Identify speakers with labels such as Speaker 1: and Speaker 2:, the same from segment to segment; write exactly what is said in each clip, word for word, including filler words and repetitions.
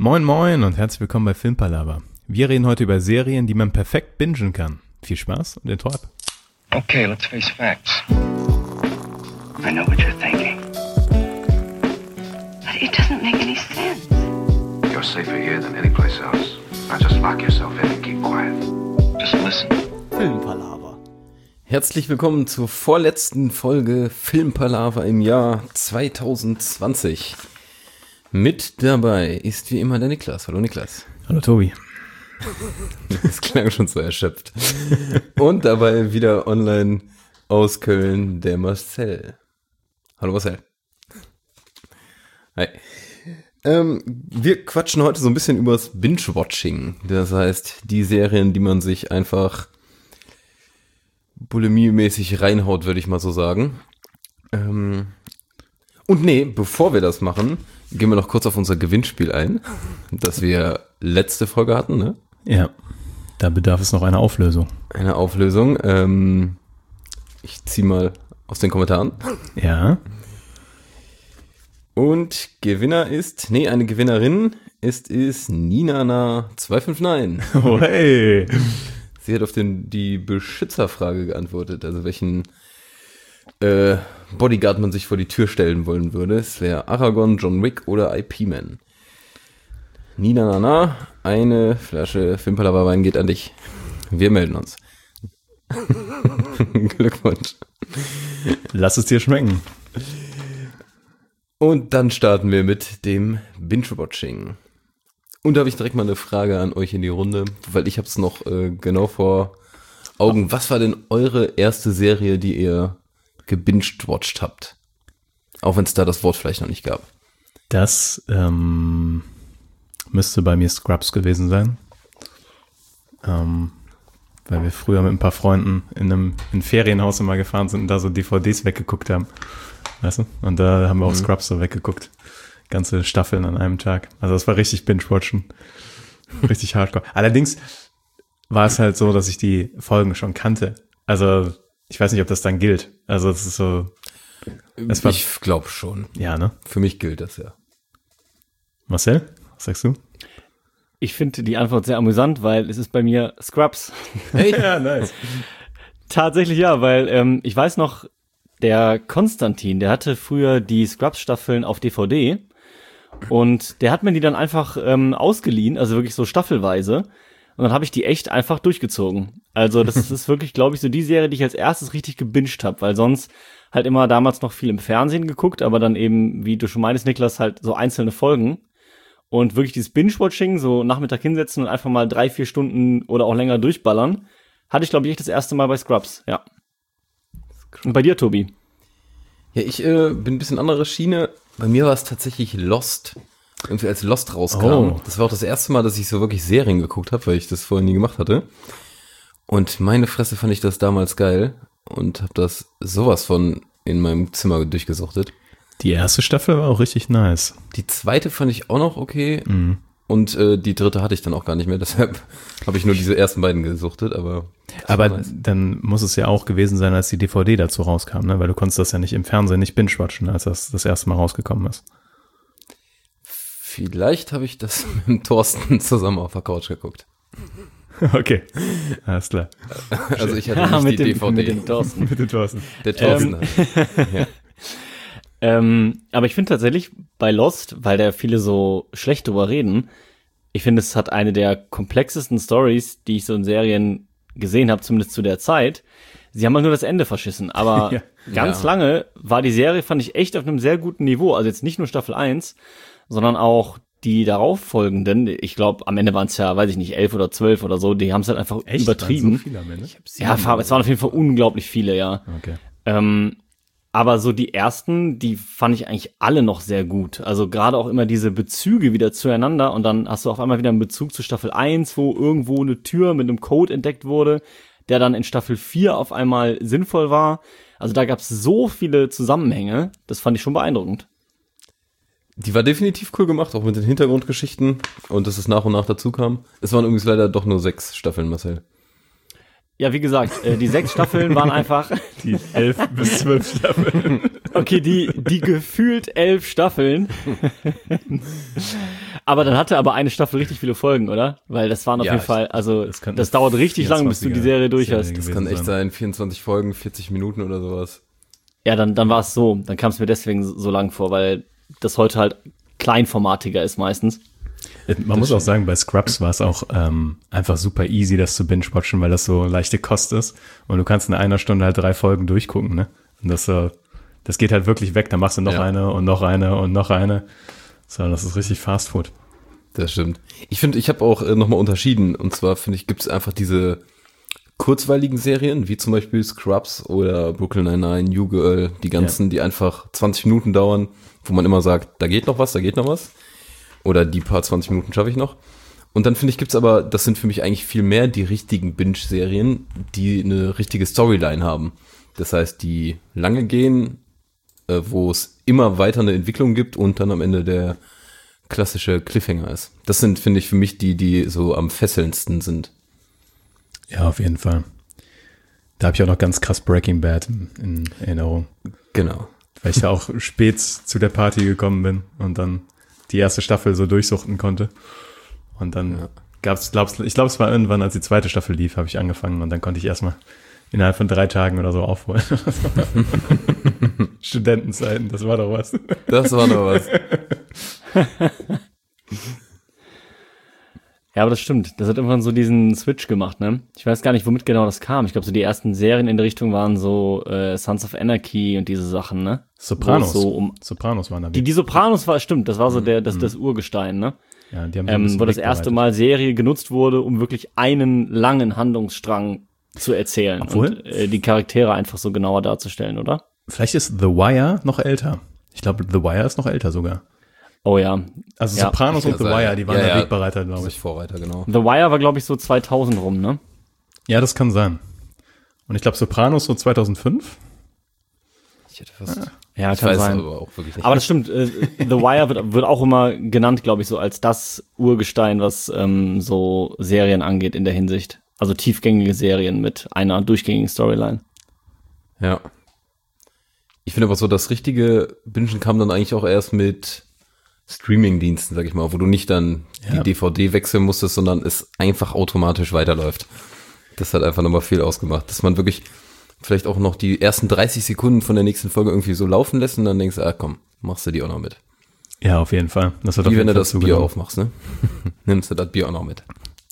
Speaker 1: Moin moin und herzlich willkommen bei Filmpalava. Wir reden heute über Serien, die man perfekt bingen kann. Viel Spaß und Intro ab.
Speaker 2: Okay, let's face facts. I know what you're thinking.
Speaker 3: But it doesn't make any sense.
Speaker 4: You're safer here than any place else. Now just lock yourself in and keep quiet.
Speaker 2: Just listen.
Speaker 5: Filmpalava. Herzlich willkommen zur vorletzten Folge Filmpalava im Jahr zwanzig zwanzig. Mit dabei ist wie immer der Niklas. Hallo Niklas.
Speaker 1: Hallo Tobi.
Speaker 5: Das klang schon so erschöpft. Und dabei wieder online aus Köln der Marcel. Hallo Marcel. Hi. Ähm, wir quatschen heute so ein bisschen übers Binge-Watching. Das heißt, die Serien, die man sich einfach bulimie-mäßig reinhaut, würde ich mal so sagen. Ähm, und nee, bevor wir das machen, gehen wir noch kurz auf unser Gewinnspiel ein, das wir letzte Folge hatten, ne?
Speaker 1: Ja, da bedarf es noch einer Auflösung.
Speaker 5: Eine Auflösung. Ähm, ich ziehe mal aus den Kommentaren.
Speaker 1: Ja.
Speaker 5: Und Gewinner ist, nee, eine Gewinnerin ist, ist Ninana zwei fünf neun.
Speaker 1: Oh hey.
Speaker 5: Sie hat auf den, die Beschützerfrage geantwortet, also welchen äh, Bodyguard man sich vor die Tür stellen wollen würde. Es wäre Aragorn, John Wick oder I P-Man. Nina Nana, eine Flasche Filmpalava Wein geht an dich. Wir melden uns. Glückwunsch.
Speaker 1: Lass es dir schmecken.
Speaker 5: Und dann starten wir mit dem Binge-Watching. Und da habe ich direkt mal eine Frage an euch in die Runde, weil ich habe es noch äh, genau vor Augen. Was war denn eure erste Serie, die ihr gebinged-watched habt? Auch wenn es da das Wort vielleicht noch nicht gab.
Speaker 1: Das ähm, müsste bei mir Scrubs gewesen sein. Ähm, weil wir früher mit ein paar Freunden in einem in Ferienhaus immer gefahren sind und da so D V Ds weggeguckt haben. Weißt du? Und da haben wir auch mhm. Scrubs so weggeguckt. Ganze Staffeln an einem Tag. Also das war richtig Binge-Watchen. Richtig hardcore. Allerdings war es halt so, dass ich die Folgen schon kannte. Also ich weiß nicht, ob das dann gilt. Also es ist so. Es war,
Speaker 5: ich glaube schon.
Speaker 1: Ja, ne?
Speaker 5: Für mich gilt das ja.
Speaker 1: Marcel, was sagst du?
Speaker 6: Ich finde die Antwort sehr amüsant, weil es ist bei mir Scrubs.
Speaker 5: Hey, ja, nice.
Speaker 6: Tatsächlich ja, weil ähm, ich weiß noch, der Konstantin, der hatte früher die Scrubs-Staffeln auf D V D und der hat mir die dann einfach ähm, ausgeliehen, also wirklich so staffelweise. Und dann habe ich die echt einfach durchgezogen. Also das ist wirklich, glaube ich, so die Serie, die ich als erstes richtig gebinged habe, weil sonst halt immer damals noch viel im Fernsehen geguckt, aber dann eben, wie du schon meinst, Niklas, halt so einzelne Folgen. Und wirklich dieses Binge-Watching, so Nachmittag hinsetzen und einfach mal drei, vier Stunden oder auch länger durchballern, hatte ich, glaube ich, echt das erste Mal bei Scrubs, ja. Und bei dir, Tobi?
Speaker 5: Ja, ich äh, bin ein bisschen andere Schiene. Bei mir war es tatsächlich Lost. Irgendwie als Lost rauskam.
Speaker 1: Oh.
Speaker 5: Das war auch das erste Mal, dass ich so wirklich Serien geguckt habe, weil ich das vorher nie gemacht hatte. Und meine Fresse fand ich das damals geil und habe das sowas von in meinem Zimmer durchgesuchtet.
Speaker 1: Die erste Staffel war auch richtig nice.
Speaker 5: Die zweite fand ich auch noch okay.
Speaker 1: Mhm.
Speaker 5: Und äh, die dritte hatte ich dann auch gar nicht mehr. Deshalb habe ich nur diese ersten beiden gesuchtet. Aber
Speaker 1: Aber
Speaker 5: nice.
Speaker 1: Dann muss es ja auch gewesen sein, als die D V D dazu rauskam, ne? Weil du konntest das ja nicht im Fernsehen nicht binge-watchen, als das das erste Mal rausgekommen ist.
Speaker 5: Vielleicht habe ich das mit dem Thorsten zusammen auf der Couch geguckt.
Speaker 1: Okay, alles klar.
Speaker 5: Also ich hatte
Speaker 6: Ja,
Speaker 5: nicht
Speaker 6: mit
Speaker 5: die
Speaker 6: dem,
Speaker 5: D V D.
Speaker 6: mit dem Thorsten.
Speaker 1: Mit dem Thorsten.
Speaker 5: Der Thorsten
Speaker 6: Ähm.
Speaker 5: hat. Ja.
Speaker 6: Ähm, aber ich finde tatsächlich bei Lost, weil da viele so schlecht drüber reden, ich finde, es hat eine der komplexesten Stories, die ich so in Serien gesehen habe, zumindest zu der Zeit. Sie haben halt nur das Ende verschissen, aber
Speaker 1: Ja.
Speaker 6: ganz
Speaker 5: Ja.
Speaker 6: lange war die Serie, fand ich, echt auf einem sehr guten Niveau. Also jetzt nicht nur Staffel eins, sondern auch die darauffolgenden. Ich glaube, am Ende waren es ja, weiß ich nicht, elf oder zwölf oder so. Die haben es halt einfach
Speaker 1: Echt?
Speaker 6: übertrieben.
Speaker 1: Waren so viele am Ende?
Speaker 6: Ja, es waren auf jeden Fall unglaublich viele, ja.
Speaker 1: Okay.
Speaker 6: Ähm, aber so die ersten, die fand ich eigentlich alle noch sehr gut. Also gerade auch immer diese Bezüge wieder zueinander und dann hast du auf einmal wieder einen Bezug zu Staffel eins, wo irgendwo eine Tür mit einem Code entdeckt wurde, der dann in Staffel vier auf einmal sinnvoll war. Also da gab es so viele Zusammenhänge, das fand ich schon beeindruckend.
Speaker 5: Die war definitiv cool gemacht, auch mit den Hintergrundgeschichten und dass es nach und nach dazu kam. Es waren übrigens leider doch nur sechs Staffeln, Marcel.
Speaker 6: Ja, wie gesagt, äh, die sechs Staffeln waren einfach
Speaker 1: Die elf bis zwölf Staffeln.
Speaker 6: Okay, die, die gefühlt elf Staffeln. Aber dann hatte aber eine Staffel richtig viele Folgen, oder? Weil das waren auf
Speaker 5: Ja,
Speaker 6: jeden
Speaker 5: ich-
Speaker 6: Fall, also
Speaker 1: das
Speaker 6: das,
Speaker 1: kann-
Speaker 6: dauert richtig lang, bis du die Serie durch
Speaker 1: Serie
Speaker 6: hast.
Speaker 1: gewesen
Speaker 5: Das kann echt
Speaker 1: sein.
Speaker 5: sein, vierundzwanzig Folgen, vierzig Minuten oder sowas.
Speaker 6: Ja, dann, dann war es so. Dann kam es mir deswegen so lang vor, weil das heute halt kleinformatiger ist meistens.
Speaker 1: Man muss auch sagen, bei Scrubs war es auch ähm, einfach super easy, das zu binge-watchen, weil das so leichte Kost ist. Und du kannst in einer Stunde halt drei Folgen durchgucken, ne? Und das, äh, das geht halt wirklich weg. Dann machst du noch
Speaker 5: Ja.
Speaker 1: eine und noch eine und noch eine. So, das ist richtig Fast Food.
Speaker 5: Das stimmt. Ich finde, ich habe auch äh, nochmal unterschieden. Und zwar, finde ich, gibt es einfach diese kurzweiligen Serien, wie zum Beispiel Scrubs oder Brooklyn Nine-Nine, New Girl, die ganzen, die einfach zwanzig Minuten dauern, wo man immer sagt, da geht noch was, da geht noch was. Oder die paar zwanzig Minuten schaffe ich noch. Und dann finde ich, gibt's aber, das sind für mich eigentlich viel mehr die richtigen Binge-Serien, die eine richtige Storyline haben. Das heißt, die lange gehen, äh, wo es immer weiter eine Entwicklung gibt und dann am Ende der klassische Cliffhanger ist. Das sind, finde ich, für mich die, die so am fesselndsten sind.
Speaker 1: Ja, auf jeden Fall. Da habe ich auch noch ganz krass Breaking Bad in, in Erinnerung.
Speaker 5: Genau.
Speaker 1: Weil ich ja auch spät zu der Party gekommen bin und dann die erste Staffel so durchsuchten konnte. Und dann
Speaker 5: Ja.
Speaker 1: gab's, glaub's, ich glaube, es war irgendwann, als die zweite Staffel lief, habe ich angefangen und dann konnte ich erstmal innerhalb von drei Tagen oder so aufholen. Studentenzeiten, das war doch was.
Speaker 5: Das war noch was.
Speaker 6: Ja, aber das stimmt. Das hat irgendwann so diesen Switch gemacht, ne? Ich weiß gar nicht, womit genau das kam. Ich glaube, so die ersten Serien in der Richtung waren so äh, Sons of Anarchy und diese Sachen, ne?
Speaker 1: Sopranos.
Speaker 6: Wo es So um,
Speaker 1: Sopranos waren da.
Speaker 6: die, die Sopranos war, stimmt, das war so der, das, das Urgestein, ne?
Speaker 1: ja, die haben so ein
Speaker 6: Ähm,
Speaker 1: bisschen
Speaker 6: wo das
Speaker 1: Weg
Speaker 6: erste
Speaker 1: bereitet.
Speaker 6: Mal Serie genutzt wurde, um wirklich einen langen Handlungsstrang zu erzählen
Speaker 1: Obwohl-
Speaker 6: und äh, die Charaktere einfach so genauer darzustellen, oder?
Speaker 1: Vielleicht ist The Wire noch älter. Ich glaube, The Wire ist noch älter sogar.
Speaker 6: Oh ja.
Speaker 1: Also
Speaker 6: Ja,
Speaker 1: Sopranos und The
Speaker 5: kann sein.
Speaker 1: Wire, die waren
Speaker 5: Ja,
Speaker 1: der
Speaker 5: ja.
Speaker 1: Wegbereiter, glaube
Speaker 5: Das
Speaker 1: ich.
Speaker 5: ist Vorreiter, genau.
Speaker 6: The Wire war, glaube ich, so zweitausend rum, ne?
Speaker 1: Ja, das kann sein. Und ich glaube, Sopranos so zweitausendfünf.
Speaker 5: Ich hätte fast,
Speaker 6: Ja,
Speaker 5: ich
Speaker 6: kann
Speaker 5: weiß
Speaker 6: sein.
Speaker 5: aber auch wirklich nicht.
Speaker 6: Aber das stimmt, äh, The Wire wird, wird auch immer genannt, glaube ich, so als das Urgestein, was ähm, so Serien angeht in der Hinsicht. Also tiefgängige Serien mit einer durchgängigen Storyline.
Speaker 5: Ja. Ich finde aber so, das richtige Bingen kam dann eigentlich auch erst mit Streaming-Diensten, sag ich mal, wo du nicht dann
Speaker 1: Ja.
Speaker 5: die D V D wechseln musstest, sondern es einfach automatisch weiterläuft. Das hat einfach nochmal viel ausgemacht, dass man wirklich vielleicht auch noch die ersten dreißig Sekunden von der nächsten Folge irgendwie so laufen lässt und dann denkst du, ah komm, machst du die auch noch mit.
Speaker 1: Ja, auf jeden Fall. Das hat auf
Speaker 5: Wie
Speaker 1: jeden
Speaker 5: wenn du
Speaker 1: Fall
Speaker 5: das Bier
Speaker 1: zugenommen.
Speaker 5: aufmachst, ne? Nimmst du das Bier auch noch mit.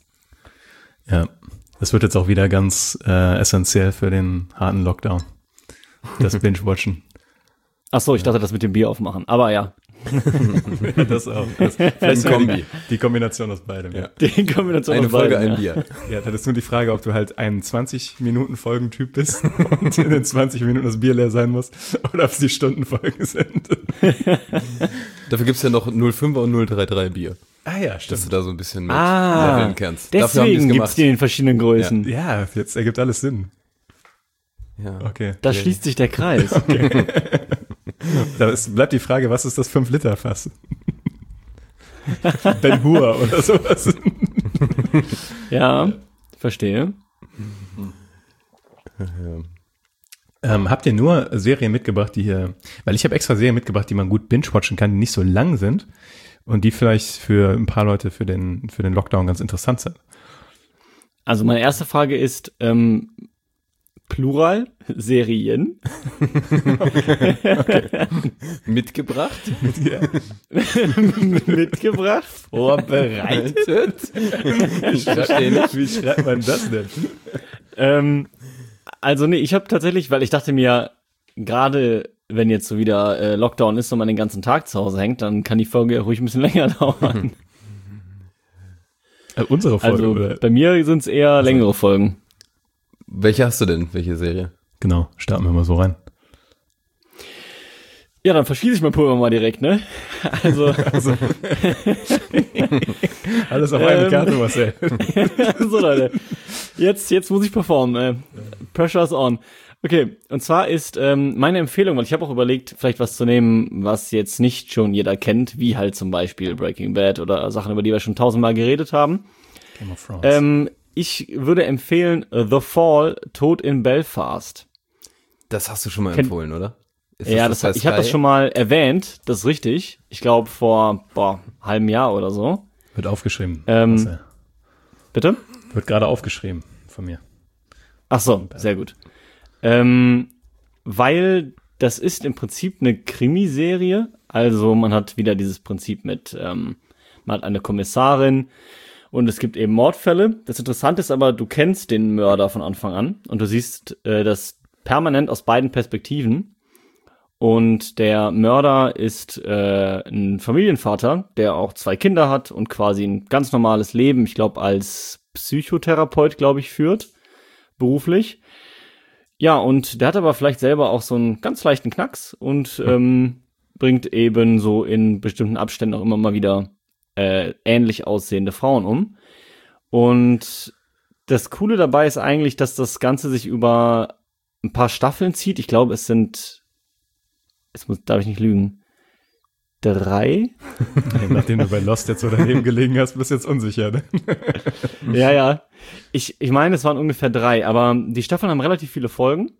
Speaker 1: Ja, das wird jetzt auch wieder ganz äh, essentiell für den harten Lockdown. Das Binge-Watchen.
Speaker 6: Ach so, ich dachte, das mit dem Bier aufmachen. Aber ja,
Speaker 1: Das auch. Das, vielleicht sogar
Speaker 5: Kombi.
Speaker 1: die, die Kombination aus beidem. Ja.
Speaker 6: die Kombination
Speaker 5: Eine
Speaker 6: aus
Speaker 5: Folge,
Speaker 6: beiden,
Speaker 5: ein
Speaker 6: ja.
Speaker 5: Bier.
Speaker 1: Ja, das ist nur die Frage, ob du halt ein zwanzig-Minuten-Folgentyp bist und in den zwanzig Minuten das Bier leer sein muss oder ob es die Stundenfolgen sind.
Speaker 5: Dafür gibt's ja noch null Komma fünfer und null Komma dreiunddreißig Bier,
Speaker 1: Ah ja,
Speaker 5: dass du
Speaker 1: stimmt.
Speaker 5: da so ein bisschen mit
Speaker 6: Ah,
Speaker 5: leveln kannst. Dafür haben die's
Speaker 6: deswegen
Speaker 5: gemacht.
Speaker 6: gibt's die in verschiedenen Größen.
Speaker 1: Ja, jetzt ergibt alles Sinn.
Speaker 5: Ja.
Speaker 1: Okay.
Speaker 6: Da schließt sich der Kreis.
Speaker 1: Da ist, bleibt die Frage, was ist das fünf Liter Fass? Ben Hur oder sowas.
Speaker 6: Ja, verstehe.
Speaker 1: Ähm, habt ihr nur Serien mitgebracht, die hier, weil ich habe extra Serien mitgebracht, die man gut binge-watchen kann, die nicht so lang sind und die vielleicht für ein paar Leute für den, für den Lockdown ganz interessant sind.
Speaker 6: Also meine erste Frage ist, ähm, Plural, Serien.
Speaker 5: Mitgebracht?
Speaker 6: Mitgebracht, vorbereitet.
Speaker 5: Ich verstehe nicht.
Speaker 1: Wie schreibt man das denn?
Speaker 6: ähm, also nee, ich habe tatsächlich, weil ich dachte mir, gerade wenn jetzt so wieder äh, Lockdown ist und man den ganzen Tag zu Hause hängt, dann kann die Folge ja ruhig ein bisschen länger dauern.
Speaker 1: Äh, unsere Folge,
Speaker 6: Also
Speaker 1: oder?
Speaker 6: bei mir sind es eher längere Folgen.
Speaker 5: Welche hast du denn? Welche Serie?
Speaker 1: Genau, starten wir mal so rein.
Speaker 6: Ja, dann verschließe ich mein Pulver mal direkt, ne? Also,
Speaker 1: Alles auf eine
Speaker 6: Ähm.
Speaker 1: Karte, Marcel.
Speaker 6: so Leute, jetzt, jetzt muss ich performen. Äh, Pressure's on. Okay, und zwar ist ähm, meine Empfehlung, weil ich habe auch überlegt, vielleicht was zu nehmen, was jetzt nicht schon jeder kennt, wie halt zum Beispiel Breaking Bad oder Sachen, über die wir schon tausendmal geredet haben.
Speaker 1: Game of Thrones.
Speaker 6: Ähm, ich würde empfehlen The Fall, Tod in Belfast.
Speaker 5: Das hast du schon mal
Speaker 6: Kennt-
Speaker 5: empfohlen, oder? Ist
Speaker 6: Ja, das,
Speaker 5: bei
Speaker 6: ich habe das
Speaker 5: Sky?
Speaker 6: schon mal erwähnt, das ist richtig. Ich glaube vor boah, halbem Jahr oder so.
Speaker 1: Wird aufgeschrieben.
Speaker 6: Ähm,
Speaker 1: Marcel.
Speaker 6: Bitte?
Speaker 1: Wird gerade aufgeschrieben von mir.
Speaker 6: Ach so, sehr gut. Ähm, weil das ist im Prinzip eine Krimiserie. Also man hat wieder dieses Prinzip mit, ähm, man hat eine Kommissarin und es gibt eben Mordfälle. Das Interessante ist aber, du kennst den Mörder von Anfang an und du siehst äh, das permanent aus beiden Perspektiven. Und der Mörder ist äh, ein Familienvater, der auch zwei Kinder hat und quasi ein ganz normales Leben, ich glaube als Psychotherapeut, glaube ich, führt, beruflich. Ja, und der hat aber vielleicht selber auch so einen ganz leichten Knacks und ähm, bringt eben so in bestimmten Abständen auch immer mal wieder äh, ähnlich aussehende Frauen um. Und das Coole dabei ist eigentlich, dass das Ganze sich über ein paar Staffeln zieht. Ich glaube, es sind, es muss, darf ich nicht lügen, drei?
Speaker 1: Nachdem du bei Lost jetzt so daneben gelegen hast, bist du jetzt unsicher, ne?
Speaker 6: Ja, ja. Ich, ich meine, es waren ungefähr drei, aber die Staffeln haben relativ viele Folgen.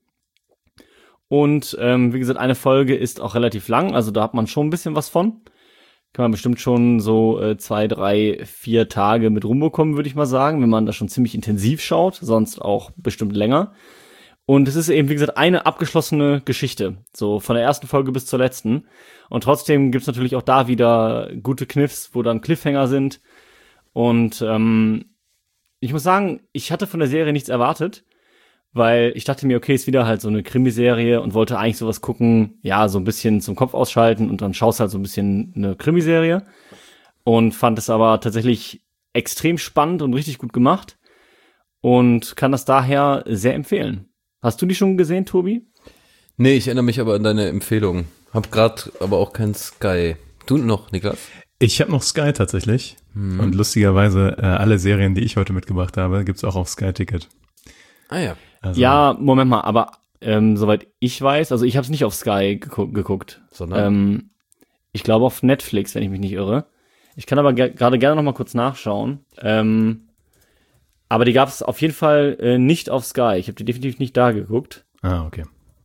Speaker 6: Und ähm, wie gesagt, eine Folge ist auch relativ lang, also da hat man schon ein bisschen was von. Kann man bestimmt schon so äh, zwei, drei, vier Tage mit rumbekommen, würde ich mal sagen, wenn man das schon ziemlich intensiv schaut, sonst auch bestimmt länger. Und es ist eben, wie gesagt, eine abgeschlossene Geschichte, so von der ersten Folge bis zur letzten. Und trotzdem gibt's natürlich auch da wieder gute Kniffs, wo dann Cliffhanger sind. Und ähm, ich muss sagen, ich hatte von der Serie nichts erwartet, weil ich dachte mir, okay, ist wieder halt so eine Krimiserie und wollte eigentlich sowas gucken, ja, so ein bisschen zum Kopf ausschalten und dann schaust halt so ein bisschen eine Krimiserie. Und fand es aber tatsächlich extrem spannend und richtig gut gemacht und kann das daher sehr empfehlen. Hast du die schon gesehen, Tobi?
Speaker 5: Nee, ich erinnere mich aber an deine Empfehlung. Hab grad aber auch kein Sky. Du noch, Niklas?
Speaker 1: Ich habe noch Sky tatsächlich. Mhm. Und lustigerweise äh, alle Serien, die ich heute mitgebracht habe, gibt's auch auf Sky Ticket.
Speaker 5: Ah ja.
Speaker 1: Also,
Speaker 6: Ja, Moment mal, aber ähm, soweit ich weiß, also ich habe es nicht auf Sky geguckt, geguckt.
Speaker 5: Sondern?
Speaker 6: Ähm, ich glaube auf Netflix, wenn ich mich nicht irre. Ich kann aber ge- gerade gerne noch mal kurz nachschauen. Ähm, aber die gab es auf jeden Fall äh, nicht auf Sky. Ich habe die definitiv nicht da geguckt.
Speaker 1: Ah, okay.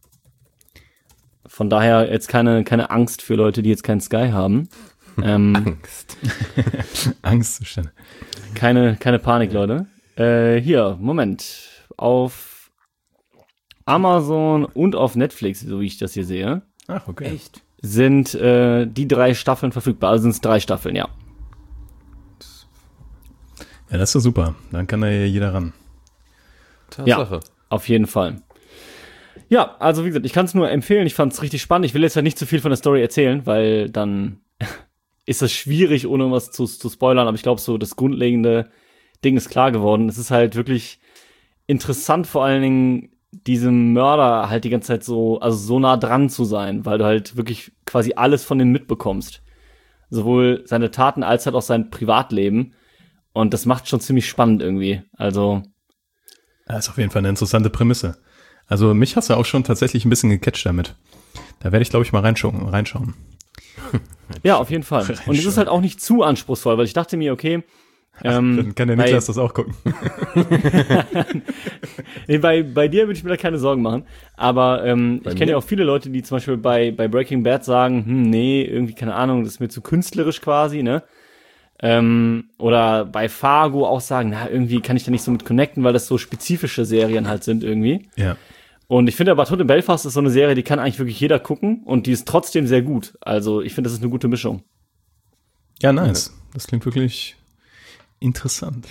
Speaker 6: Von daher jetzt keine keine Angst für Leute, die jetzt keinen Sky haben. Ähm,
Speaker 5: Angst.
Speaker 1: Angstzustände.
Speaker 6: keine keine Panik, Leute. Äh, hier, Moment. Auf Amazon und auf Netflix, so wie ich das hier sehe,
Speaker 1: Ach, okay.
Speaker 5: Echt?
Speaker 6: sind äh, die drei Staffeln verfügbar. Also sind es drei Staffeln, ja.
Speaker 1: Ja, das ist doch super. Dann kann da ja jeder ran.
Speaker 5: Tatsache.
Speaker 6: Auf jeden Fall. Ja, also wie gesagt, ich kann es nur empfehlen. Ich fand es richtig spannend. Ich will jetzt ja nicht zu viel von der Story erzählen, weil dann ist es schwierig, ohne was zu, zu spoilern. Aber ich glaube, so das grundlegende Ding ist klar geworden. Es ist halt wirklich interessant, vor allen Dingen diesem Mörder halt die ganze Zeit so, also so nah dran zu sein, weil du halt wirklich quasi alles von ihm mitbekommst. Sowohl seine Taten als halt auch sein Privatleben. Und das macht schon ziemlich spannend irgendwie. Also
Speaker 1: Das ist auf jeden Fall eine interessante Prämisse. Also mich hast du auch schon tatsächlich ein bisschen gecatcht damit. Da werde ich, glaube ich, mal reinschauen. reinschauen.
Speaker 6: ja, auf jeden Fall. Und es ist halt auch nicht zu anspruchsvoll, weil ich dachte mir, okay, ähm,
Speaker 1: Dann kann der
Speaker 6: bei-
Speaker 1: Niklas das auch gucken.
Speaker 6: nee, bei, bei dir würde ich mir da keine Sorgen machen. Aber ähm,
Speaker 5: Bei
Speaker 6: ich kenne
Speaker 5: mir?
Speaker 6: ja auch viele Leute, die zum Beispiel bei, bei Breaking Bad sagen, hm, nee, irgendwie, keine Ahnung, das ist mir zu künstlerisch quasi, ne? Ähm, oder bei Fargo auch sagen, na, irgendwie kann ich da nicht so mit connecten, weil das so spezifische Serien halt sind irgendwie.
Speaker 1: Ja.
Speaker 6: Und ich finde aber Tod in Belfast ist so eine Serie, die kann eigentlich wirklich jeder gucken und die ist trotzdem sehr gut. Also ich finde, das ist eine gute Mischung.
Speaker 1: Ja, nice. Das klingt wirklich interessant.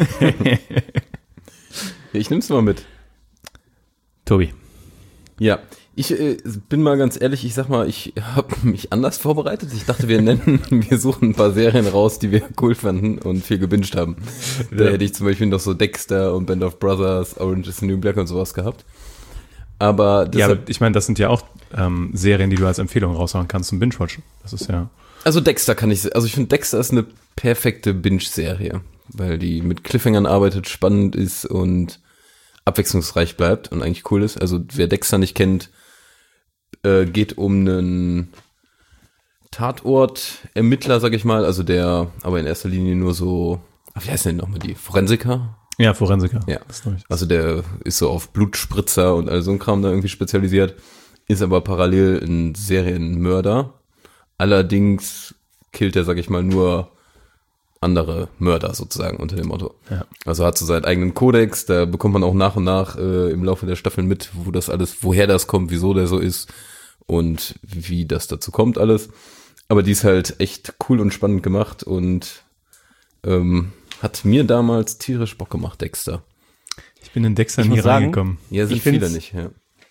Speaker 5: Ich nehm's mal mit.
Speaker 1: Tobi.
Speaker 5: Ja, ich äh, bin mal ganz ehrlich, ich sag mal, ich habe mich anders vorbereitet. Ich dachte, wir nennen, wir suchen ein paar Serien raus, die wir cool fanden und viel gebinged haben. Da
Speaker 1: Ja.
Speaker 5: hätte ich zum Beispiel noch so Dexter und Band of Brothers, Orange is the New Black und sowas gehabt. Aber
Speaker 1: Ja,
Speaker 5: deshalb,
Speaker 1: aber ich meine, das sind ja auch ähm, Serien, die du als Empfehlung raushauen kannst zum Binge-Watchen. Das ist ja...
Speaker 5: also Dexter kann ich, also ich finde Dexter ist eine perfekte Binge-Serie, weil die mit Cliffhangern arbeitet, spannend ist und abwechslungsreich bleibt und eigentlich cool ist. Also wer Dexter nicht kennt, äh, geht um einen Tatort-Ermittler, sag ich mal, also der aber in erster Linie nur so, ach, wie heißt denn nochmal die? Forensiker?
Speaker 1: Ja, Forensiker.
Speaker 5: Ja.
Speaker 1: Das ist, glaub ich,
Speaker 5: Also der ist so auf Blutspritzer und all so ein Kram da irgendwie spezialisiert. ist aber parallel ein Serienmörder. Allerdings killt er, sag ich mal, nur andere Mörder sozusagen unter dem Motto.
Speaker 1: Ja.
Speaker 5: Also hat so seinen eigenen Kodex, da bekommt man auch nach und nach äh, im Laufe der Staffeln mit, wo das alles, woher das kommt, wieso der so ist und wie das dazu kommt alles. Aber die ist halt echt cool und spannend gemacht und ähm, hat mir damals tierisch Bock gemacht, Dexter.
Speaker 1: Ich bin in Dexter
Speaker 6: Ich
Speaker 1: nie
Speaker 6: muss sagen,
Speaker 1: reingekommen.
Speaker 5: Ja, sind
Speaker 6: Ich
Speaker 5: viele
Speaker 6: find's-
Speaker 5: nicht, ja.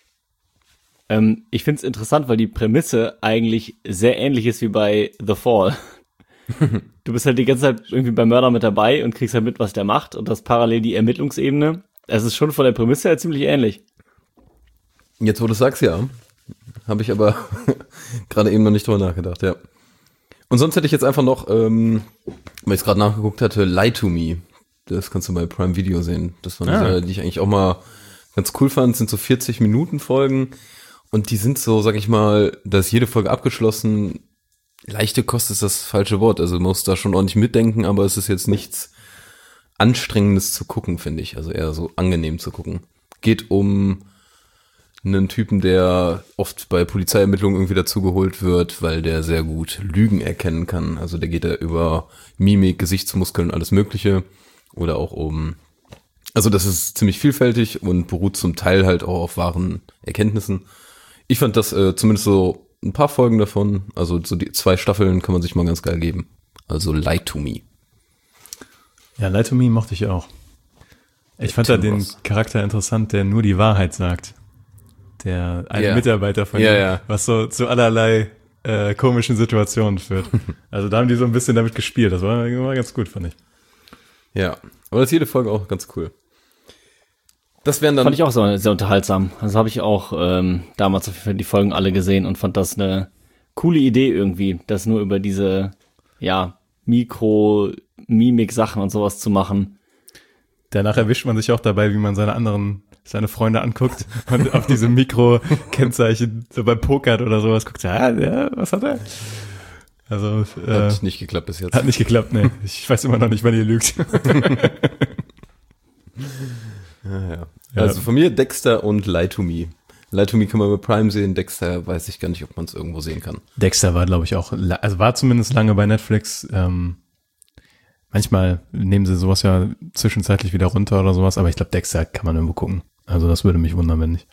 Speaker 6: Ähm, ich find's interessant, weil die Prämisse eigentlich sehr ähnlich ist wie bei The Fall. Du bist halt die ganze Zeit irgendwie beim Mörder mit dabei und kriegst halt mit, was der macht und das parallel die Ermittlungsebene. Es ist schon von der Prämisse her ziemlich ähnlich.
Speaker 5: Jetzt, wo du sagst, ja. Habe ich aber gerade eben noch nicht drüber nachgedacht, ja. Und sonst hätte ich jetzt einfach noch, ähm, weil ich es gerade nachgeguckt hatte, Lie to Me. Das kannst du bei Prime Video sehen. Das war eine
Speaker 1: Ah.
Speaker 5: Serie, die ich eigentlich auch mal ganz cool fand. Das sind so vierzig Minuten Folgen und die sind so, sag ich mal, da ist jede Folge abgeschlossen. Leichte Kost ist das falsche Wort. Also man muss da schon ordentlich mitdenken, aber es ist jetzt nichts Anstrengendes zu gucken, finde ich. Also eher so angenehm zu gucken. Geht um einen Typen, der oft bei Polizeiermittlungen irgendwie dazugeholt wird, weil der sehr gut Lügen erkennen kann. Also der geht da über Mimik, Gesichtsmuskeln, alles Mögliche. Oder auch um, also das ist ziemlich vielfältig und beruht zum Teil halt auch auf wahren Erkenntnissen. Ich fand das äh, zumindest so ein paar Folgen davon, also so die zwei Staffeln kann man sich mal ganz geil geben. Also Lie to Me.
Speaker 1: Ja, Lie to Me mochte ich auch. Ich fand da
Speaker 5: Tim
Speaker 1: den
Speaker 5: Ross.
Speaker 1: Charakter interessant, der nur die Wahrheit sagt. Der eine
Speaker 5: Ja.
Speaker 1: Mitarbeiter von
Speaker 5: Ja,
Speaker 1: ihm,
Speaker 5: ja.
Speaker 1: was so zu allerlei äh, komischen Situationen führt. Also da haben die so ein bisschen damit gespielt. Das war, war ganz gut, fand ich.
Speaker 5: Ja, aber das ist jede Folge auch ganz cool. Das wären dann
Speaker 6: Fand ich auch so sehr unterhaltsam. Also habe ich auch ähm, damals auf jeden Fall die Folgen alle gesehen und fand das eine coole Idee irgendwie, das nur über diese, ja, Mikro-Mimik-Sachen und sowas zu machen.
Speaker 1: Danach erwischt man sich auch dabei, wie man seine anderen, seine Freunde anguckt und auf diese Mikro-Kennzeichen so beim Pokern oder sowas guckt. Ja, ja, was hat er? Also, äh,
Speaker 5: hat nicht geklappt bis jetzt.
Speaker 1: hat nicht geklappt, ne. Ich weiß immer noch nicht, wann ihr lügt.
Speaker 5: Ja, ja. Also von mir Dexter und Lie to Me. Lie to Me kann man bei Prime sehen, Dexter weiß ich gar nicht, ob man es irgendwo sehen kann.
Speaker 1: Dexter war, glaube ich, auch, la- also war zumindest lange bei Netflix. Ähm, manchmal nehmen sie sowas ja zwischenzeitlich wieder runter oder sowas, aber ich glaube, Dexter kann man irgendwo gucken. Also das würde mich wundern, wenn nicht.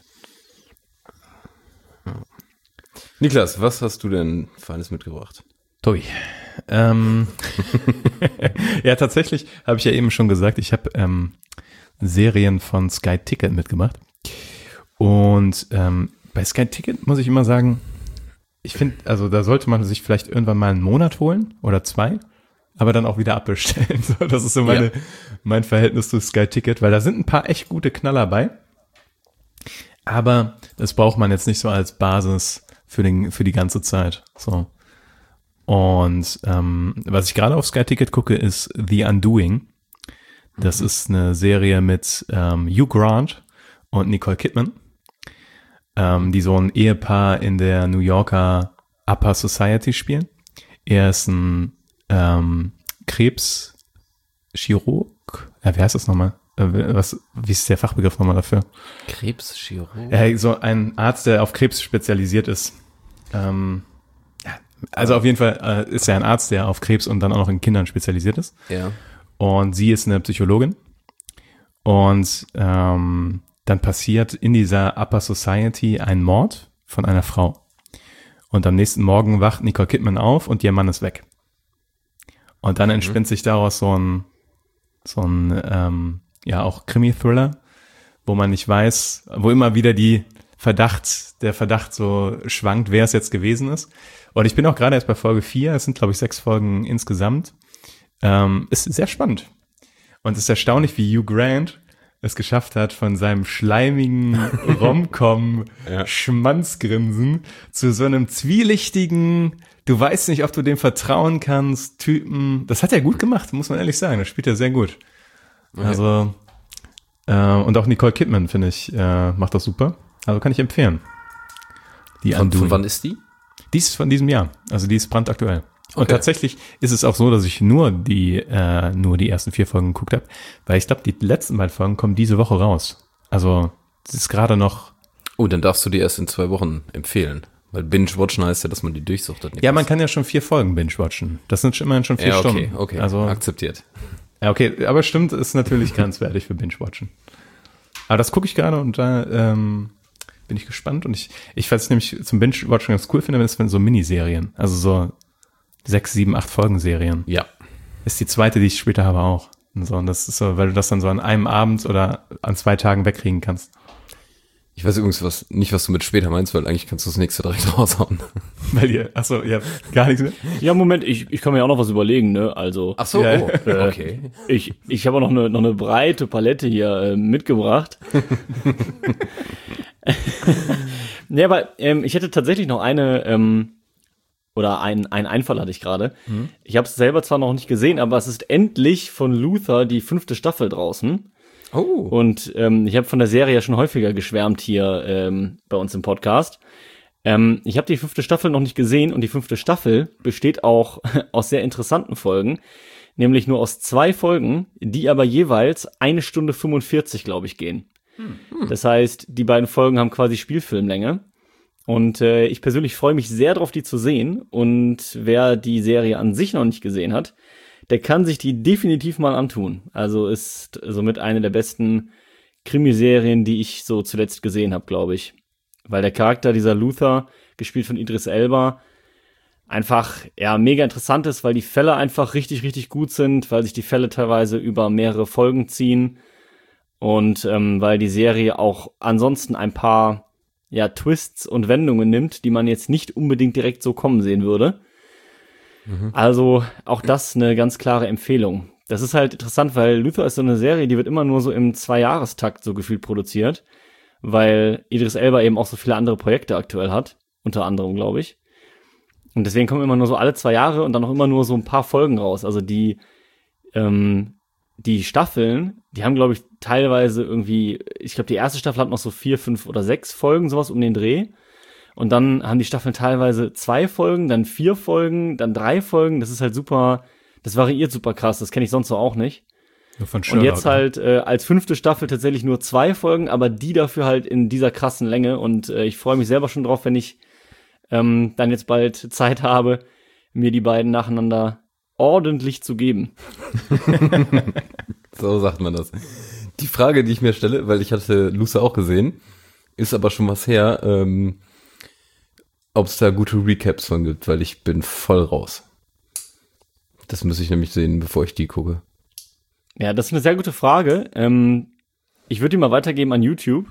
Speaker 5: Niklas, was hast du denn Feines mitgebracht?
Speaker 1: Toi. Ähm, ja, tatsächlich habe ich ja eben schon gesagt, ich habe ähm, Serien von Sky Ticket mitgebracht. Und ähm, bei Sky Ticket muss ich immer sagen, ich finde, also da sollte man sich vielleicht irgendwann mal einen Monat holen oder zwei, aber dann auch wieder abbestellen. So, das ist so meine,
Speaker 5: Ja.
Speaker 1: mein Verhältnis zu Sky Ticket, weil da sind ein paar echt gute Knaller bei. Aber das braucht man jetzt nicht so als Basis für den, für die ganze Zeit. So. Und ähm, was ich gerade auf Sky Ticket gucke, ist The Undoing. Das ist eine Serie mit ähm, Hugh Grant und Nicole Kidman, ähm, die so ein Ehepaar in der New Yorker Upper Society spielen. Er ist ein ähm, Krebschirurg. Ja, wie heißt das nochmal? Äh, was, wie ist der Fachbegriff nochmal dafür?
Speaker 5: Krebschirurg?
Speaker 1: Ja, so ein Arzt, der auf Krebs spezialisiert ist. Ähm, ja, also auf jeden Fall äh, ist er ein Arzt, der auf Krebs und dann auch noch in Kindern spezialisiert ist.
Speaker 5: Ja.
Speaker 1: Und sie ist eine Psychologin. Und ähm, dann passiert in dieser Upper Society ein Mord von einer Frau. Und am nächsten Morgen wacht Nicole Kidman auf und ihr Mann ist weg. Und dann entspinnt sich daraus so ein, so ein ähm, ja auch Krimi-Thriller, wo man nicht weiß, wo immer wieder die Verdacht, der Verdacht so schwankt, wer es jetzt gewesen ist. Und ich bin auch gerade erst bei Folge vier, es sind glaube ich sechs Folgen insgesamt. Ähm, ist sehr spannend. Und es ist erstaunlich, wie Hugh Grant es geschafft hat, von seinem schleimigen Rom-Com-Schmanzgrinsen zu so einem zwielichtigen, du weißt nicht, ob du dem vertrauen kannst, Typen. Das hat er gut gemacht, muss man ehrlich sagen. Das spielt er sehr gut.
Speaker 5: Okay.
Speaker 1: Also, äh, und auch Nicole Kidman, finde ich, äh, macht das super. Also kann ich empfehlen. Die
Speaker 5: Von,
Speaker 1: Undoing.
Speaker 5: von wann ist die?
Speaker 1: Die ist von diesem Jahr. Also die ist brandaktuell. Und
Speaker 5: Okay.
Speaker 1: tatsächlich ist es auch so, dass ich nur die äh, nur die ersten vier Folgen geguckt habe, weil ich glaube, die letzten beiden Folgen kommen diese Woche raus. Also es ist gerade noch
Speaker 5: Oh, dann darfst du die erst in zwei Wochen empfehlen. Weil Binge-Watchen heißt ja, dass man die durchsuchtet.
Speaker 1: Ja, man kann ja schon vier Folgen binge-watchen. Das sind immerhin schon vier
Speaker 5: ja, okay,
Speaker 1: Stunden.
Speaker 5: okay,
Speaker 1: also,
Speaker 5: akzeptiert.
Speaker 1: Ja, okay, aber stimmt, ist natürlich grenzwertig für binge-watchen. Aber das gucke ich gerade und da ähm, bin ich gespannt. Und ich, ich was ich nämlich zum Binge-watchen ganz cool finde, ist wenn so Miniserien, also so sechs, sieben, acht Folgen-Serien.
Speaker 5: Ja.
Speaker 1: Ist die zweite, die ich später habe auch. Und so, und das ist so, weil du das dann so an einem Abend oder an zwei Tagen wegkriegen kannst.
Speaker 5: Ich weiß übrigens was, nicht, was du mit später meinst, weil eigentlich kannst du das nächste direkt raushauen.
Speaker 1: Weil ihr, achso, ihr habt gar nichts mehr?
Speaker 6: Ja, Moment, ich, ich kann mir auch noch was überlegen, ne? Also.
Speaker 5: Ach so,
Speaker 1: Ja,
Speaker 5: oh,
Speaker 6: äh,
Speaker 5: okay.
Speaker 6: Ich, ich habe auch noch eine, noch eine breite Palette hier äh, mitgebracht. Ja, aber ähm, ich hätte tatsächlich noch eine, ähm, oder ein, ein Einfall hatte ich gerade. Mhm. Ich habe es selber zwar noch nicht gesehen, aber es ist endlich von Luther die fünfte Staffel draußen.
Speaker 5: Oh.
Speaker 6: Und ähm, ich habe von der Serie ja schon häufiger geschwärmt hier ähm, bei uns im Podcast. Ähm, ich habe die fünfte Staffel noch nicht gesehen und die fünfte Staffel besteht auch aus sehr interessanten Folgen, nämlich nur aus zwei Folgen, die aber jeweils eine Stunde fünfundvierzig, glaube ich, gehen. Hm. Das heißt, die beiden Folgen haben quasi Spielfilmlänge. Und äh, ich persönlich freue mich sehr drauf, die zu sehen. Und wer die Serie an sich noch nicht gesehen hat, der kann sich die definitiv mal antun. Also ist somit eine der besten Krimiserien, die ich so zuletzt gesehen habe, glaube ich. Weil der Charakter dieser Luther, gespielt von Idris Elba, einfach ja mega interessant ist, weil die Fälle einfach richtig, richtig gut sind, weil sich die Fälle teilweise über mehrere Folgen ziehen und ähm, weil die Serie auch ansonsten ein paar ja Twists und Wendungen nimmt, die man jetzt nicht unbedingt direkt so kommen sehen würde. Also auch das eine ganz klare Empfehlung. Das ist halt interessant, weil Luther ist so eine Serie, die wird immer nur so im Zwei-Jahrestakt so gefühlt produziert, weil Idris Elba eben auch so viele andere Projekte aktuell hat, unter anderem, glaube ich. Und deswegen kommen immer nur so alle zwei Jahre und dann auch immer nur so ein paar Folgen raus. Also die ähm, die Staffeln, die haben, glaube ich, teilweise irgendwie, ich glaube, die erste Staffel hat noch so vier, fünf oder sechs Folgen, sowas um den Dreh. Und dann haben die Staffeln teilweise zwei Folgen, dann vier Folgen, dann drei Folgen. Das ist halt super, das variiert super krass. Das kenne ich sonst so auch nicht.
Speaker 1: Nur von
Speaker 6: Und jetzt halt äh, als fünfte Staffel tatsächlich nur zwei Folgen, aber die dafür halt in dieser krassen Länge. Und äh, ich freue mich selber schon drauf, wenn ich ähm, dann jetzt bald Zeit habe, mir die beiden nacheinander ordentlich zu geben.
Speaker 5: So sagt man das. Die Frage, die ich mir stelle, weil ich hatte Luther auch gesehen, ist aber schon was her, ähm, ob es da gute Recaps von gibt, weil ich bin voll raus. Das muss ich nämlich sehen, bevor ich die gucke.
Speaker 6: Ja, das ist eine sehr gute Frage. Ähm, ich würde die mal weitergeben an YouTube.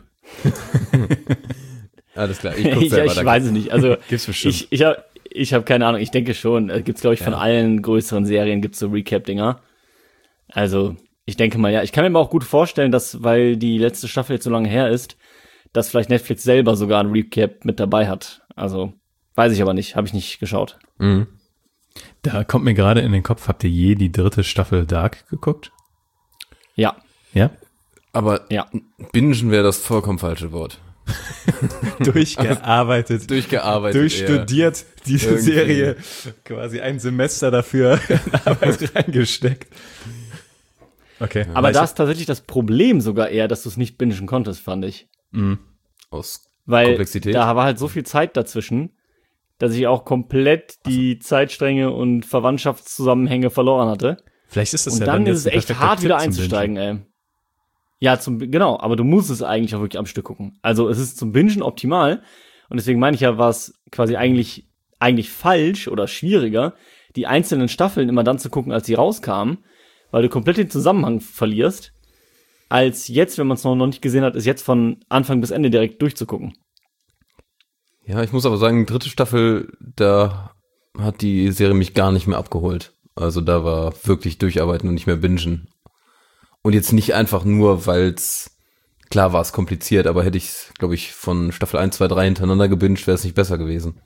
Speaker 5: Alles klar, ich gucke
Speaker 6: ich,
Speaker 5: selber.
Speaker 6: ich weiß es nicht. Also
Speaker 1: Gibt's bestimmt.
Speaker 6: ich, ich habe ich hab keine Ahnung. Ich denke schon. Äh, gibt's glaube ich von
Speaker 5: Ja.
Speaker 6: allen größeren Serien gibt's so Recap-Dinger. Also ich denke mal, ja. Ich kann mir aber auch gut vorstellen, dass, weil die letzte Staffel jetzt so lange her ist, dass vielleicht Netflix selber sogar ein Recap mit dabei hat. Also weiß ich aber nicht. Habe ich nicht geschaut.
Speaker 5: Mhm.
Speaker 1: Da kommt mir gerade in den Kopf, habt ihr je die dritte Staffel Dark geguckt?
Speaker 6: Ja.
Speaker 1: Ja?
Speaker 5: Aber
Speaker 6: Ja.
Speaker 5: bingen wäre das vollkommen falsche Wort.
Speaker 1: Durchgearbeitet,
Speaker 5: Durchgearbeitet.
Speaker 1: durchstudiert, diese
Speaker 5: Irgendwie.
Speaker 1: Serie, quasi ein Semester dafür in Arbeit reingesteckt. Okay.
Speaker 6: Aber
Speaker 1: ich-
Speaker 6: da ist tatsächlich das Problem sogar eher, dass du es nicht bingen konntest, fand ich.
Speaker 1: Mhm.
Speaker 5: Aus
Speaker 6: Weil
Speaker 5: Komplexität.
Speaker 6: da war halt so viel Zeit dazwischen, dass ich auch komplett die Zeitstränge und Verwandtschaftszusammenhänge verloren hatte.
Speaker 1: Vielleicht ist das
Speaker 6: Und
Speaker 1: ja
Speaker 6: dann ist es
Speaker 1: jetzt ein
Speaker 6: echt
Speaker 1: perfekter
Speaker 6: hart,
Speaker 1: Tipp
Speaker 6: wieder
Speaker 1: zum
Speaker 6: einzusteigen, ey. Ja, zum, genau, aber du musst es eigentlich auch wirklich am Stück gucken. Also es ist zum Bingen optimal. Und deswegen meine ich ja, war es quasi eigentlich, eigentlich falsch oder schwieriger, die einzelnen Staffeln immer dann zu gucken, als sie rauskamen, weil du komplett den Zusammenhang verlierst, als jetzt, wenn man es noch nicht gesehen hat, ist jetzt von Anfang bis Ende direkt durchzugucken.
Speaker 5: Ja, ich muss aber sagen, dritte Staffel, da hat die Serie mich gar nicht mehr abgeholt. Also da war wirklich durcharbeiten und nicht mehr bingen. Und jetzt nicht einfach nur, weil es, klar war es kompliziert, aber hätte ich es, glaube ich, von Staffel eins, zwei, drei hintereinander gebinged, wäre es nicht besser gewesen.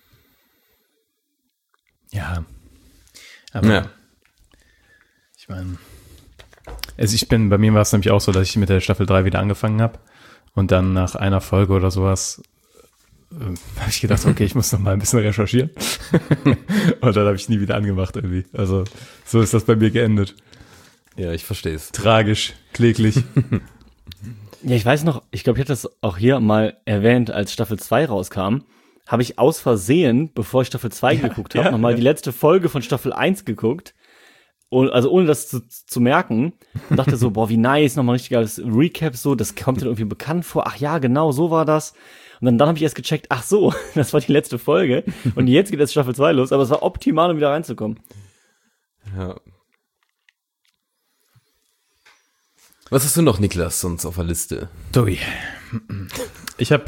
Speaker 1: Ja. Aber
Speaker 5: Ja.
Speaker 1: ich meine, also ich bin, bei mir war es nämlich auch so, dass ich mit der Staffel drei wieder angefangen habe und dann nach einer Folge oder sowas äh, habe ich gedacht, okay, ich muss noch mal ein bisschen recherchieren. Und dann habe ich nie wieder angemacht irgendwie. Also so ist das bei mir geendet.
Speaker 5: Ja, ich verstehe es.
Speaker 1: Tragisch, kläglich.
Speaker 6: Ja, ich weiß noch, ich glaube, ich hatte das auch hier mal erwähnt, als Staffel zwei rauskam, habe ich aus Versehen, bevor ich Staffel zwei ja, geguckt habe, ja, nochmal ja. die letzte Folge von Staffel eins geguckt. Und, also ohne das zu, zu merken. Und dachte so, boah, wie nice, nochmal ein richtig geiles Recap, so, das kommt dir irgendwie bekannt vor. Ach ja, genau, so war das. Und dann, dann habe ich erst gecheckt, ach so, das war die letzte Folge. Und jetzt geht jetzt Staffel zwei los, aber es war optimal, um wieder reinzukommen.
Speaker 5: Ja. Was hast du noch, Niklas, sonst auf der Liste?
Speaker 1: Tobi. Ich habe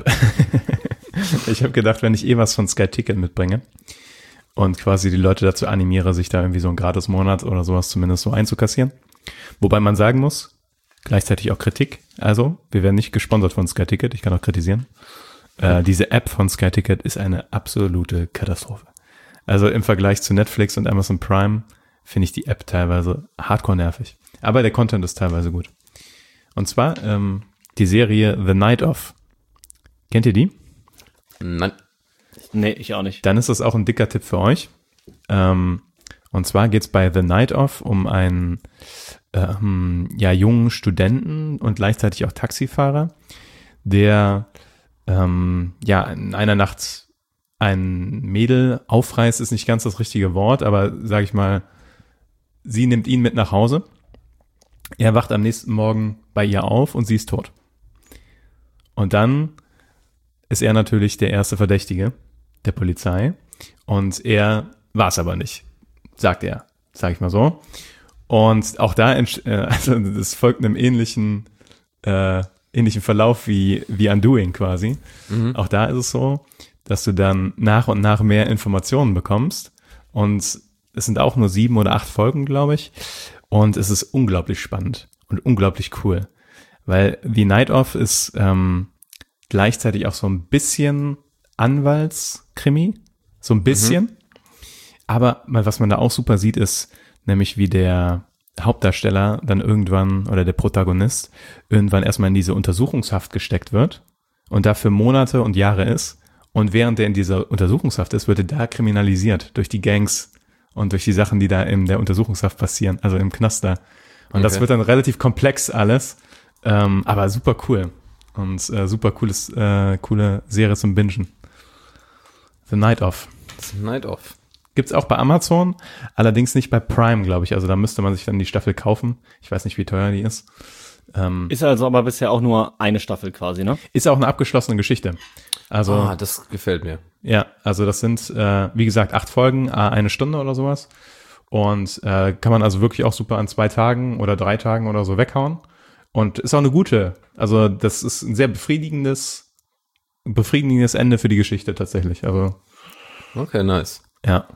Speaker 1: ich hab gedacht, wenn ich eh was von Sky Ticket mitbringe und quasi die Leute dazu animiere, sich da irgendwie so einen Gratis-Monat oder sowas zumindest so einzukassieren. Wobei man sagen muss, gleichzeitig auch Kritik. Also, wir werden nicht gesponsert von Sky Ticket, ich kann auch kritisieren. Äh, diese App von Sky Ticket ist eine absolute Katastrophe. Also im Vergleich zu Netflix und Amazon Prime finde ich die App teilweise hardcore nervig. Aber der Content ist teilweise gut. Und zwar ähm, die Serie The Night Of. Kennt ihr die?
Speaker 5: Nein.
Speaker 6: Nee, ich auch nicht.
Speaker 1: Dann ist das auch ein dicker Tipp für euch. Ähm, und zwar geht's bei The Night Of um einen ähm, ja, jungen Studenten und gleichzeitig auch Taxifahrer, der ähm, ja in einer Nacht ein Mädel aufreißt, ist nicht ganz das richtige Wort, aber sag ich mal, sie nimmt ihn mit nach Hause. Er wacht am nächsten Morgen bei ihr auf und sie ist tot. Und dann ist er natürlich der erste Verdächtige der Polizei und er war es aber nicht, sagt er, sag ich mal so. Und auch da, also das folgt einem ähnlichen, äh, ähnlichen Verlauf wie, wie Undoing quasi. Mhm. Auch da ist es so, dass du dann nach und nach mehr Informationen bekommst und es sind auch nur sieben oder acht Folgen, glaube ich. Und es ist unglaublich spannend und unglaublich cool, weil The Night Of ist ähm, gleichzeitig auch so ein bisschen Anwaltskrimi, so ein bisschen. Mhm. Aber was man da auch super sieht, ist nämlich, wie der Hauptdarsteller dann irgendwann oder der Protagonist irgendwann erstmal in diese Untersuchungshaft gesteckt wird und dafür Monate und Jahre ist. Und während er in dieser Untersuchungshaft ist, wird er da kriminalisiert durch die Gangs und durch die Sachen, die da in der Untersuchungshaft passieren, also im Knast da. Und okay. Das wird dann relativ komplex alles, ähm, aber super cool. Und äh, super cooles, äh, coole Serie zum Bingen. The Night Of.
Speaker 5: The Night Of.
Speaker 1: Gibt's auch bei Amazon, allerdings nicht bei Prime, glaube ich. Also da müsste man sich dann die Staffel kaufen. Ich weiß nicht, wie teuer die ist. Ähm,
Speaker 6: ist also aber bisher auch nur eine Staffel quasi, ne?
Speaker 1: Ist auch eine abgeschlossene Geschichte. Also,
Speaker 5: ah, das gefällt mir.
Speaker 1: Ja, also das sind, äh, wie gesagt, acht Folgen, eine Stunde oder sowas. Und äh, kann man also wirklich auch super an zwei Tagen oder drei Tagen oder so weghauen. Und ist auch eine gute, also das ist ein sehr befriedigendes, befriedigendes Ende für die Geschichte tatsächlich. Also
Speaker 5: okay, nice.
Speaker 1: Ja.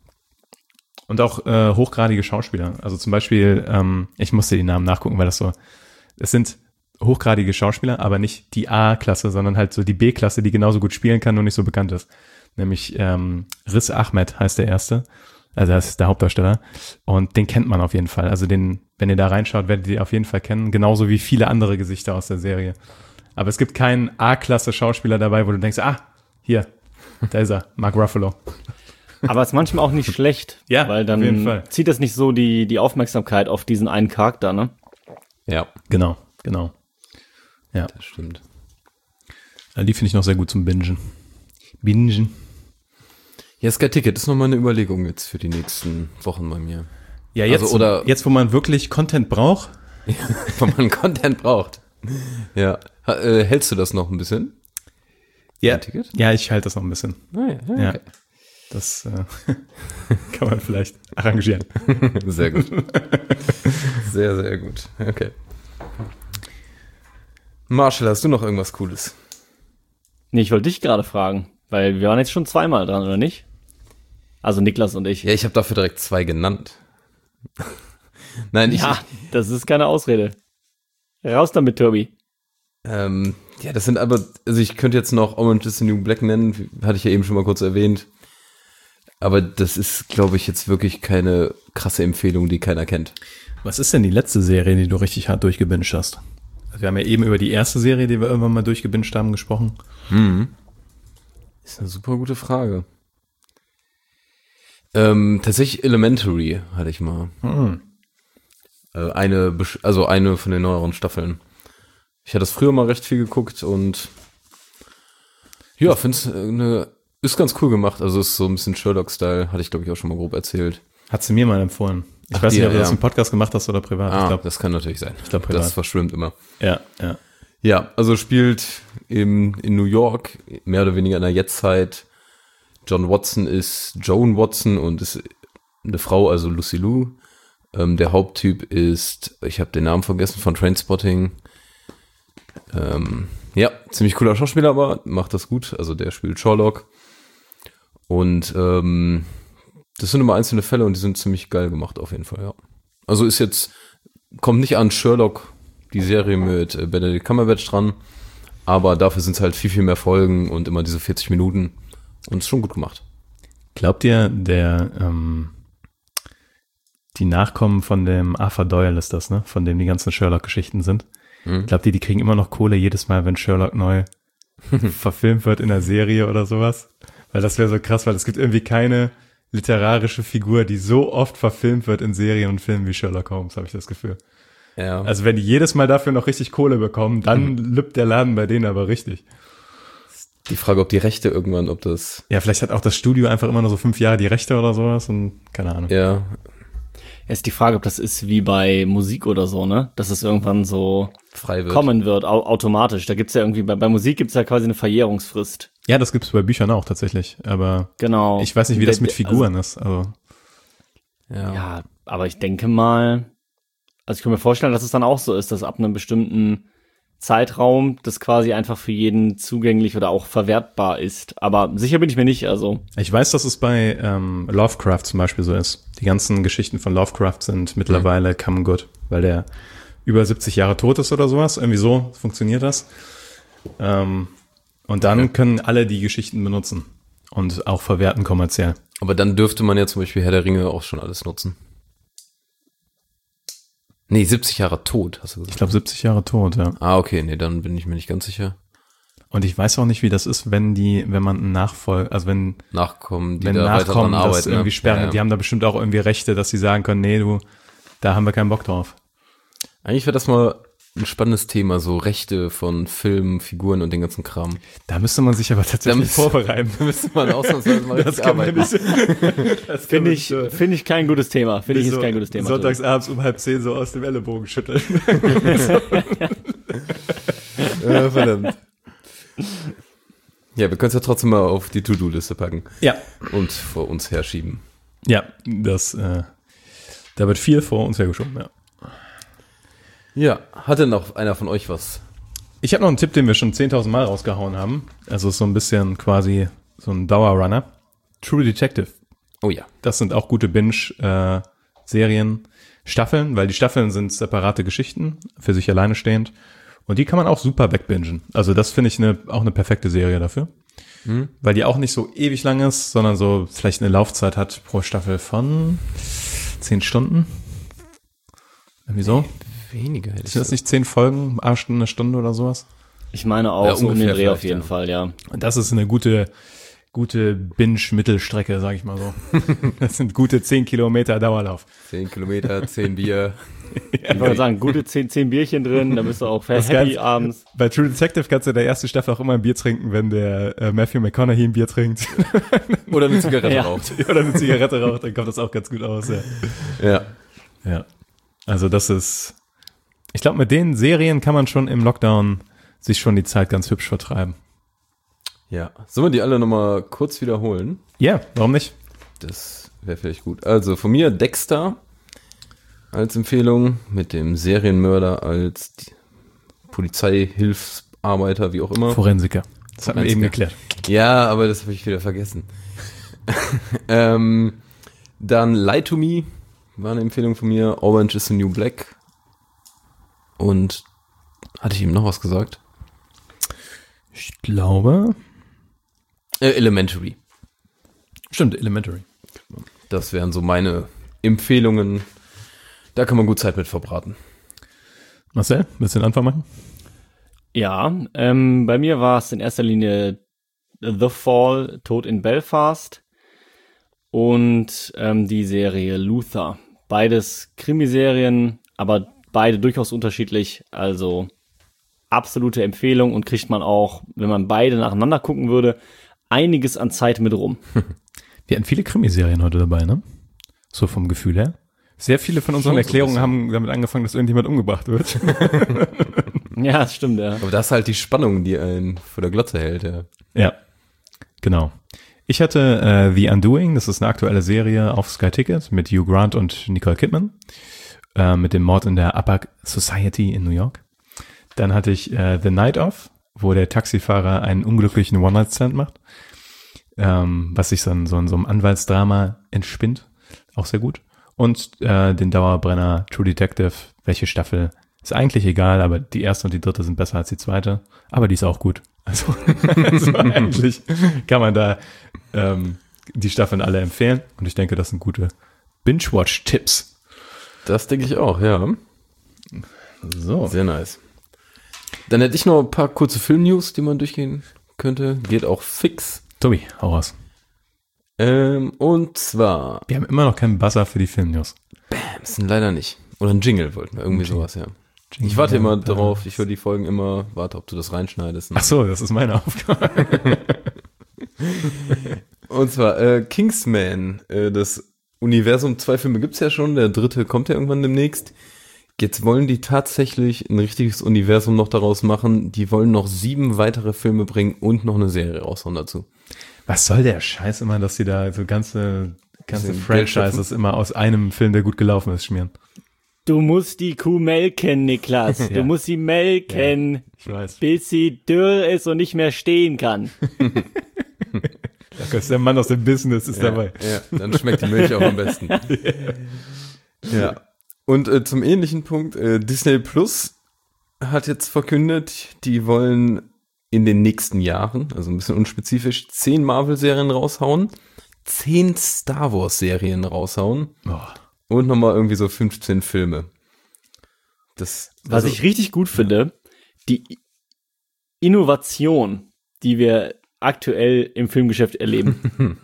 Speaker 1: Und auch äh, hochgradige Schauspieler. Also zum Beispiel, ähm, ich musste die Namen nachgucken, weil das so, es sind hochgradige Schauspieler, aber nicht die A-Klasse, sondern halt so die B-Klasse, die genauso gut spielen kann und nicht so bekannt ist. Nämlich ähm, Riz Ahmed heißt der Erste. Also das ist der Hauptdarsteller. Und den kennt man auf jeden Fall. Also den, wenn ihr da reinschaut, werdet ihr auf jeden Fall kennen. Genauso wie viele andere Gesichter aus der Serie. Aber es gibt keinen A-Klasse-Schauspieler dabei, wo du denkst, ah, hier, da ist er, Mark Ruffalo.
Speaker 6: Aber es ist manchmal auch nicht schlecht,
Speaker 1: ja,
Speaker 6: weil dann
Speaker 1: auf jeden Fall.
Speaker 6: Zieht das nicht so die, die Aufmerksamkeit auf diesen einen Charakter, ne?
Speaker 1: Ja, genau, genau. Ja,
Speaker 5: das stimmt.
Speaker 1: Ja, die finde ich noch sehr gut zum Bingen. Bingen.
Speaker 5: Ja, Sky Ticket ist nochmal eine Überlegung jetzt für die nächsten Wochen bei mir.
Speaker 1: Ja, jetzt,
Speaker 5: also, oder
Speaker 1: jetzt wo man wirklich Content braucht.
Speaker 5: wo man Content braucht. Ja. Ha, äh, hältst du das noch ein bisschen?
Speaker 1: Ja, ja, ich halte das noch ein bisschen.
Speaker 5: Ah, ja, okay.
Speaker 1: Ja. Das äh, kann man vielleicht arrangieren.
Speaker 5: Sehr gut. Sehr, sehr gut. Okay. Marshall, hast du noch irgendwas Cooles?
Speaker 6: Nee, ich wollte dich gerade fragen, weil wir waren jetzt schon zweimal dran, oder nicht? Also Niklas und ich.
Speaker 5: Ja, ich habe dafür direkt zwei genannt. Nein, ich...
Speaker 6: Ja, das ist keine Ausrede. Raus damit, Tobi.
Speaker 5: Ähm, ja, das sind aber... Also ich könnte jetzt noch Orange is the New Black nennen, hatte ich ja eben schon mal kurz erwähnt. Aber das ist, glaube ich, jetzt wirklich keine krasse Empfehlung, die keiner kennt.
Speaker 1: Was ist denn die letzte Serie, die du richtig hart durchgebinged hast? Wir haben ja eben über die erste Serie, die wir irgendwann mal durchgebinged haben, gesprochen.
Speaker 5: Hm. Ist eine super gute Frage. Ähm, tatsächlich Elementary hatte ich mal.
Speaker 1: Hm.
Speaker 5: Äh, eine, also eine von den neueren Staffeln. Ich hatte das früher mal recht viel geguckt und ja, finde es eine, ist ganz cool gemacht. Also ist so ein bisschen Sherlock-Style, hatte ich glaube ich auch schon mal grob erzählt.
Speaker 1: Hat sie mir mal empfohlen. Ich
Speaker 5: Ach,
Speaker 1: weiß
Speaker 5: die,
Speaker 1: nicht, ob du
Speaker 5: ja.
Speaker 1: das im Podcast gemacht hast oder privat.
Speaker 5: Ah,
Speaker 1: ich glaub,
Speaker 5: das kann natürlich sein.
Speaker 1: Ich glaube privat.
Speaker 5: Das verschwimmt immer.
Speaker 1: Ja, ja.
Speaker 5: Ja, also spielt im, in New York, mehr oder weniger in der Jetztzeit. John Watson ist Joan Watson und ist eine Frau, also Lucy Liu. Ähm, der Haupttyp ist, ich habe den Namen vergessen, von Trainspotting. Ähm, ja, ziemlich cooler Schauspieler, aber macht das gut. Also der spielt Sherlock. Und ähm, das sind immer einzelne Fälle und die sind ziemlich geil gemacht auf jeden Fall, ja. Also ist jetzt, kommt nicht an Sherlock, die Serie mit äh, Benedict Cumberbatch dran, aber dafür sind es halt viel, viel mehr Folgen und immer diese vierzig Minuten und ist schon gut gemacht.
Speaker 1: Glaubt ihr, der ähm, die Nachkommen von dem Arthur Doyle ist das, ne? Von dem die ganzen Sherlock-Geschichten sind?
Speaker 5: Mhm.
Speaker 1: Glaubt ihr, die kriegen immer noch Kohle jedes Mal, wenn Sherlock neu verfilmt wird in der Serie oder sowas? Weil das wäre so krass, weil es gibt irgendwie keine literarische Figur, die so oft verfilmt wird in Serien und Filmen wie Sherlock Holmes, habe ich das Gefühl.
Speaker 5: Ja.
Speaker 1: Also wenn die jedes Mal dafür noch richtig Kohle bekommen, dann mhm. lübt der Laden bei denen aber richtig.
Speaker 5: Die Frage, ob die Rechte irgendwann, ob das...
Speaker 1: Ja, vielleicht hat auch das Studio einfach immer nur so fünf Jahre die Rechte oder sowas und keine Ahnung.
Speaker 5: Ja.
Speaker 6: Ist die Frage, ob das ist wie bei Musik oder so, ne? Dass es irgendwann so
Speaker 5: frei wird.
Speaker 6: Kommen wird, au- automatisch. Da gibt's ja irgendwie, bei, bei Musik gibt's ja quasi eine Verjährungsfrist.
Speaker 1: Ja, das gibt's bei Büchern auch tatsächlich, aber
Speaker 6: genau.
Speaker 1: Ich weiß nicht, wie das mit Figuren also, ist. Also.
Speaker 6: Ja. ja, aber ich denke mal, also ich kann mir vorstellen, dass es dann auch so ist, dass ab einem bestimmten Zeitraum das quasi einfach für jeden zugänglich oder auch verwertbar ist. Aber sicher bin ich mir nicht, also.
Speaker 1: Ich weiß, dass es bei ähm, Lovecraft zum Beispiel so ist. Die ganzen Geschichten von Lovecraft sind mittlerweile mhm. come good, weil der über siebzig Jahre tot ist oder sowas. Irgendwie so funktioniert das. Ähm, und dann okay. können alle die Geschichten benutzen und auch verwerten kommerziell.
Speaker 5: Aber dann dürfte man ja zum Beispiel Herr der Ringe auch schon alles nutzen. Nee, siebzig Jahre tot, hast du gesagt.
Speaker 1: Ich glaube siebzig Jahre tot, ja.
Speaker 5: Ah, okay, nee, dann bin ich mir nicht ganz sicher.
Speaker 1: Und ich weiß auch nicht, wie das ist, wenn die, wenn man einen Nachfolger, also wenn
Speaker 5: Nachkommen, die
Speaker 1: wenn
Speaker 5: da
Speaker 1: Nachkommen
Speaker 5: weiter dran
Speaker 1: das
Speaker 5: arbeiten,
Speaker 1: irgendwie
Speaker 5: ne?
Speaker 1: sperren.
Speaker 5: Ja, ja.
Speaker 1: Die haben da bestimmt auch irgendwie Rechte, dass sie sagen können, nee, du, da haben wir keinen Bock drauf.
Speaker 5: Eigentlich wäre das mal ein spannendes Thema, so Rechte von Filmen, Figuren und den ganzen Kram.
Speaker 1: Da müsste man sich aber tatsächlich
Speaker 5: müsste,
Speaker 1: vorbereiten.
Speaker 5: Da müsste man ausnahmsweise mal
Speaker 1: das
Speaker 5: richtig arbeiten.
Speaker 6: Das finde ich, so, finde ich kein gutes Thema. Finde ich ist so kein gutes Thema.
Speaker 1: Sonntags abends um halb zehn so aus dem Ellenbogen schütteln.
Speaker 5: Ja, verdammt. Ja, wir können es ja trotzdem mal auf die To-Do-Liste packen.
Speaker 1: Ja.
Speaker 5: Und vor uns herschieben.
Speaker 1: Ja, das, äh, da wird viel vor uns hergeschoben, ja.
Speaker 5: Ja, hat denn noch einer von euch was?
Speaker 1: Ich habe noch einen Tipp, den wir schon zehntausend Mal rausgehauen haben. Also so ein bisschen quasi so ein Dauerrunner. True Detective.
Speaker 5: Oh ja.
Speaker 1: Das sind auch gute Binge-Serien, Staffeln, weil die Staffeln sind separate Geschichten, für sich alleine stehend. Und die kann man auch super wegbingen. Also das finde ich eine, auch eine perfekte Serie dafür. Mhm. Weil die auch nicht so ewig lang ist, sondern so vielleicht eine Laufzeit hat pro Staffel von zehn Stunden. Irgendwie so.
Speaker 5: Weniger.
Speaker 1: Sind das nicht zehn Folgen, eine Stunde, eine Stunde oder sowas?
Speaker 6: Ich meine auch,
Speaker 5: ja,
Speaker 6: so um den Dreh auf jeden
Speaker 5: ja.
Speaker 6: Fall, ja.
Speaker 1: Und das ist eine gute, gute Binge-Mittelstrecke, sag ich mal so. Das sind gute zehn Kilometer Dauerlauf.
Speaker 5: Zehn Kilometer, zehn Bier.
Speaker 6: Ich wollte sagen, gute zehn, zehn Bierchen drin, da bist du auch happy
Speaker 1: ganz,
Speaker 6: abends.
Speaker 1: Bei True Detective kannst du in der ersten Staffel auch immer ein Bier trinken, wenn der äh, Matthew McConaughey ein Bier trinkt.
Speaker 5: Oder eine Zigarette
Speaker 6: ja.
Speaker 5: raucht.
Speaker 1: Oder eine Zigarette raucht, dann kommt das auch ganz gut aus. Ja.
Speaker 5: Ja.
Speaker 1: Ja. Also das ist, ich glaube, mit den Serien kann man schon im Lockdown sich schon die Zeit ganz hübsch vertreiben.
Speaker 5: Ja. Sollen wir die alle nochmal kurz wiederholen?
Speaker 1: Ja, warum nicht?
Speaker 5: Das wäre vielleicht gut. Also von mir Dexter als Empfehlung, mit dem Serienmörder als Polizeihilfsarbeiter, wie auch immer.
Speaker 1: Forensiker. Das hatten wir eben geklärt.
Speaker 5: Ja, aber das habe ich wieder vergessen. ähm, dann Lie to Me war eine Empfehlung von mir. Orange is the New Black. Und hatte ich ihm noch was gesagt?
Speaker 1: Ich glaube.
Speaker 5: Äh, Elementary.
Speaker 1: Stimmt, Elementary.
Speaker 5: Das wären so meine Empfehlungen. Da kann man gut Zeit mit verbraten.
Speaker 1: Marcel, willst du den Anfang machen?
Speaker 6: Ja, ähm, bei mir war es in erster Linie The Fall, Tod in Belfast und ähm, die Serie Luther. Beides Krimiserien, aber beide durchaus unterschiedlich, also absolute Empfehlung und kriegt man auch, wenn man beide nacheinander gucken würde, einiges an Zeit mit rum.
Speaker 1: Wir hatten viele Krimiserien heute dabei, ne? So vom Gefühl her. Sehr viele von unseren
Speaker 5: Schon so
Speaker 1: Erklärungen
Speaker 5: ein
Speaker 1: haben damit angefangen, dass irgendjemand umgebracht wird.
Speaker 6: Ja, das stimmt, ja.
Speaker 5: Aber das ist halt die Spannung, die einen vor der Glotze hält, ja.
Speaker 1: Ja, genau. Ich hatte äh, The Undoing, das ist eine aktuelle Serie auf Sky Ticket mit Hugh Grant und Nicole Kidman, äh, mit dem Mord in der Upper Society in New York. Dann hatte ich äh, The Night Of, wo der Taxifahrer einen unglücklichen One-Night-Stand macht, ähm, was sich so in, so in so einem Anwaltsdrama entspinnt, auch sehr gut. Und äh, den Dauerbrenner True Detective, welche Staffel, ist eigentlich egal, aber die erste und die dritte sind besser als die zweite, aber die ist auch gut. Also, also eigentlich kann man da ähm, die Staffeln alle empfehlen und ich denke, das sind gute Binge-Watch-Tipps.
Speaker 5: Das denke ich auch, ja.
Speaker 1: So.
Speaker 5: Sehr nice. Dann hätte ich noch ein paar kurze Film-News, die man durchgehen könnte. Geht auch fix.
Speaker 1: Tobi, hau raus.
Speaker 5: Ähm, und zwar...
Speaker 1: Wir haben immer noch keinen Buzzer für die Film-News.
Speaker 5: Bams, leider nicht. Oder ein Jingle wollten wir, irgendwie sowas, ja.
Speaker 1: Jingle
Speaker 5: Ich warte immer
Speaker 1: Bells.
Speaker 5: darauf, ich höre die Folgen immer, warte, ob du das reinschneidest.
Speaker 1: Ach so, das ist meine Aufgabe.
Speaker 5: Und zwar äh, Kingsman, äh, das Universum, zwei Filme gibt's ja schon, der dritte kommt ja irgendwann demnächst. Jetzt wollen die tatsächlich ein richtiges Universum noch daraus machen. Die wollen noch sieben weitere Filme bringen und noch eine Serie raushauen dazu.
Speaker 1: Was soll der Scheiß immer, dass die da so ganze, ganze
Speaker 5: Bisschen
Speaker 1: Franchises immer aus einem Film, der gut gelaufen ist, schmieren?
Speaker 6: Du musst die Kuh melken, Niklas.
Speaker 1: Ja.
Speaker 6: Du musst sie melken,
Speaker 1: Ich weiß.
Speaker 6: bis sie dürr ist und nicht mehr stehen kann.
Speaker 1: Da ist der Mann aus dem Business ist
Speaker 5: Ja,
Speaker 1: dabei.
Speaker 5: ja, dann schmeckt die Milch auch am besten. Ja. Und äh, zum ähnlichen Punkt, äh, Disney Plus hat jetzt verkündet, die wollen in den nächsten Jahren, also ein bisschen unspezifisch, zehn Marvel-Serien raushauen, zehn Star Wars-Serien raushauen
Speaker 1: Oh.
Speaker 5: und nochmal irgendwie so fünfzehn Filme. Das,
Speaker 6: Was
Speaker 5: also,
Speaker 6: ich richtig gut finde, die Innovation, die wir aktuell im Filmgeschäft erleben.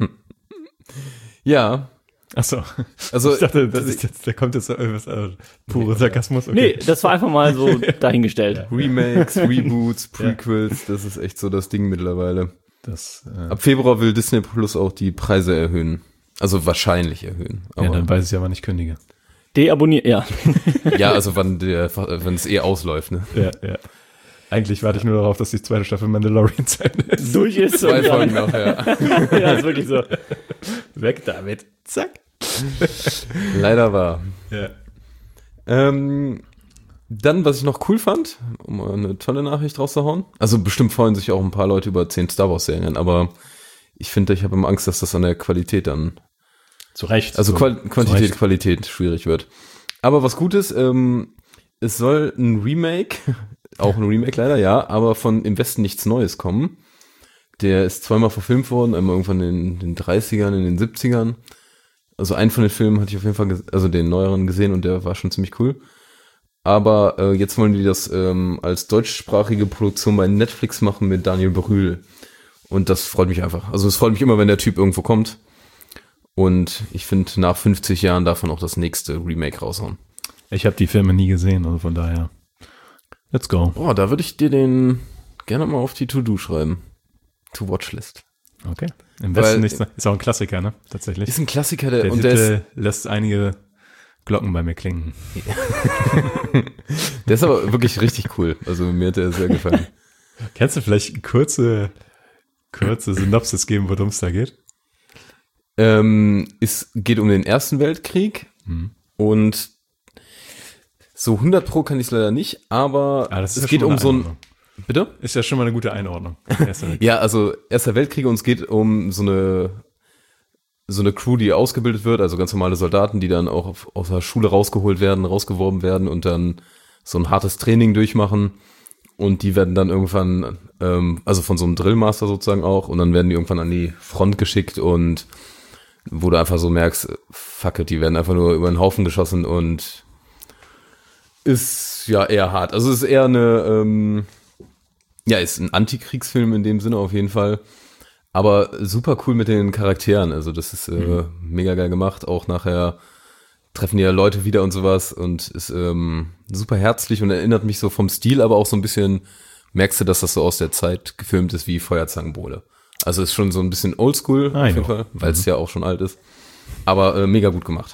Speaker 5: ja,
Speaker 1: Ach so.
Speaker 5: also
Speaker 1: Ich dachte, das ist jetzt, da kommt jetzt so irgendwas, äh, pure Sarkasmus.
Speaker 6: Nee,
Speaker 1: Okay.
Speaker 6: das war einfach mal so dahingestellt.
Speaker 5: Remakes, Reboots, Prequels, das ist echt so das Ding mittlerweile.
Speaker 1: Das, äh,
Speaker 5: Ab Februar will Disney Plus auch die Preise erhöhen. Also wahrscheinlich erhöhen.
Speaker 1: ja,
Speaker 5: Aber,
Speaker 1: dann weiß ich ja, wann ich kündige.
Speaker 6: Deabonniert, ja.
Speaker 5: ja, also wann der, wenn es eh ausläuft, ne?
Speaker 1: Ja, ja. Eigentlich warte ich nur darauf, dass die zweite Staffel Mandalorian zu Ende ist.
Speaker 6: Durch ist
Speaker 5: Zwei
Speaker 6: und dann-
Speaker 5: Folgen noch, ja.
Speaker 6: Ja, ist wirklich so.
Speaker 1: Weg damit. Zack.
Speaker 5: Leider war.
Speaker 1: Ja.
Speaker 5: Ähm, dann, was ich noch cool fand, um mal eine tolle Nachricht rauszuhauen. Also bestimmt freuen sich auch ein paar Leute über zehn Star Wars Serien, aber ich finde, ich habe immer Angst, dass das an der Qualität dann,
Speaker 1: Zu Recht.
Speaker 5: also
Speaker 1: so.
Speaker 5: Qual
Speaker 1: Zu
Speaker 5: Quantität,
Speaker 1: Recht.
Speaker 5: Qualität schwierig wird. Aber was gut ist, ähm, es soll ein Remake, auch ein Remake leider, ja, aber von Im Westen nichts Neues kommen. Der ist zweimal verfilmt worden, einmal irgendwann in den dreißigern, in den siebzigern. Also einen von den Filmen hatte ich auf jeden Fall, ges- also den neueren gesehen und der war schon ziemlich cool. Aber äh, jetzt wollen die das ähm, als deutschsprachige Produktion bei Netflix machen mit Daniel Brühl. Und das freut mich einfach. Also es freut mich immer, wenn der Typ irgendwo kommt. Und ich finde, nach fünfzig Jahren darf man auch das nächste Remake raushauen.
Speaker 1: Ich habe die Filme nie gesehen, also von daher. Let's go.
Speaker 5: Oh, da würde ich dir den gerne mal auf die To-Do schreiben. To-Watch-List.
Speaker 1: Okay. Im Westen
Speaker 5: Weil-
Speaker 1: nichts. Ist auch ein Klassiker, ne? Tatsächlich.
Speaker 5: Ist ein Klassiker, der,
Speaker 1: der
Speaker 5: und der ist,
Speaker 1: Titel lässt einige Glocken bei mir klingen.
Speaker 5: der ist aber wirklich richtig cool. Also mir hat der sehr gefallen.
Speaker 1: Kannst du vielleicht eine kurze, kurze Synopsis geben, worum es da geht?
Speaker 5: Ähm, es geht um den Ersten Weltkrieg
Speaker 1: Hm.
Speaker 5: und so hundert Pro kann ich es leider nicht, aber
Speaker 1: Ah, das ist
Speaker 5: es
Speaker 1: ja
Speaker 5: geht
Speaker 1: schon mal
Speaker 5: um
Speaker 1: eine
Speaker 5: so ein,
Speaker 1: Einordnung.
Speaker 5: bitte?
Speaker 1: Ist ja schon mal eine gute Einordnung. Erster Weltkrieg.
Speaker 5: Ja, also Erster Weltkrieg und es geht um so eine so eine Crew, die ausgebildet wird, also ganz normale Soldaten, die dann auch auf, aus der Schule rausgeholt werden, rausgeworben werden und dann so ein hartes Training durchmachen und die werden dann irgendwann, ähm, also von so einem Drillmaster sozusagen auch und dann werden die irgendwann an die Front geschickt und wo du einfach so merkst, fuck it, die werden einfach nur über den Haufen geschossen und ist ja eher hart. Also es ist eher eine, ähm, ja, ist ein Antikriegsfilm in dem Sinne auf jeden Fall. Aber super cool mit den Charakteren. Also das ist äh, mega geil gemacht. Auch nachher treffen ja Leute wieder und sowas und ist ähm, super herzlich und erinnert mich so vom Stil, aber auch so ein bisschen, merkst du, dass das so aus der Zeit gefilmt ist wie Feuerzangenbowle. Also ist schon so ein bisschen oldschool,
Speaker 1: Ah,
Speaker 5: auf jeden
Speaker 1: ja.
Speaker 5: Fall, weil es ja auch schon alt ist. Aber äh, mega gut gemacht.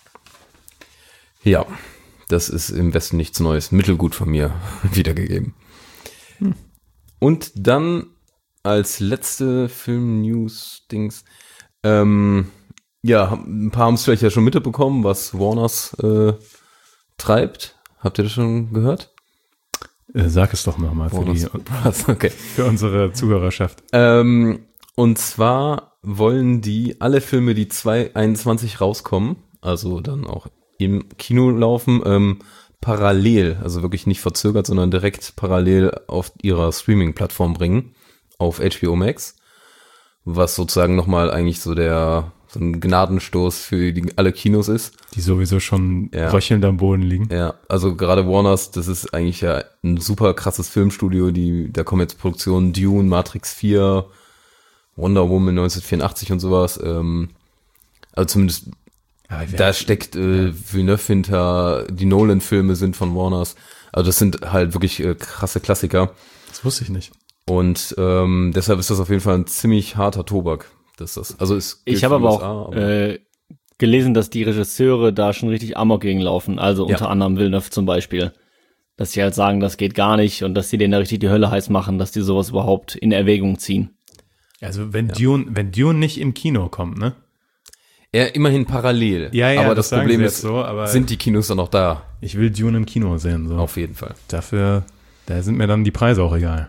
Speaker 5: Ja, das ist im Westen nichts Neues. Mittelgut von mir wiedergegeben. Hm. Und dann als letzte Film-News-Dings, ähm, ja, ein paar haben es vielleicht ja schon mitbekommen, was Warners äh, treibt. Habt ihr das schon gehört?
Speaker 1: Äh, sag es doch nochmal für, die,
Speaker 5: Warners, okay.
Speaker 1: für unsere Zuhörerschaft.
Speaker 5: Ähm, und zwar wollen die alle Filme, die zwanzig einundzwanzig rauskommen, also dann auch im Kino laufen, ähm, parallel, also wirklich nicht verzögert, sondern direkt parallel auf ihrer Streaming-Plattform bringen, auf H B O Max, was sozusagen nochmal eigentlich so der so ein Gnadenstoß für die, alle Kinos ist.
Speaker 1: Die sowieso schon
Speaker 5: Ja.
Speaker 1: röchelnd am Boden liegen.
Speaker 5: Ja, also gerade Warners, das ist eigentlich ja ein super krasses Filmstudio, die, da kommen jetzt Produktionen Dune, Matrix vier, Wonder Woman neunzehnhundertvierundachtzig und sowas, ähm, also zumindest
Speaker 1: Ja, wir-
Speaker 5: da steckt äh, Villeneuve hinter, die Nolan-Filme sind von Warners, also das sind halt wirklich äh, krasse Klassiker
Speaker 1: Das wusste ich nicht.
Speaker 5: und ähm, deshalb ist das auf jeden Fall ein ziemlich harter Tobak. Das ist das. Also es gilt
Speaker 6: Ich habe
Speaker 5: für die
Speaker 6: aber
Speaker 5: U S A,
Speaker 6: auch äh, gelesen, dass die Regisseure da schon richtig Amok gegen laufen. Also
Speaker 5: Ja.
Speaker 6: unter anderem Villeneuve zum Beispiel. Dass sie halt sagen, das geht gar nicht und dass sie denen da richtig die Hölle heiß machen, dass die sowas überhaupt in Erwägung ziehen.
Speaker 1: Also wenn Dune, wenn Dune nicht im Kino kommt, ne?
Speaker 5: ja, immerhin parallel.
Speaker 1: Ja, ja,
Speaker 5: aber
Speaker 1: das
Speaker 5: das,
Speaker 1: sagen
Speaker 5: Problem
Speaker 1: sie
Speaker 5: ist,
Speaker 1: jetzt so, aber-
Speaker 5: sind die Kinos dann noch da?
Speaker 1: Ich will Dune im Kino sehen, so.
Speaker 5: Auf jeden Fall.
Speaker 1: Dafür, da sind mir dann die Preise auch egal.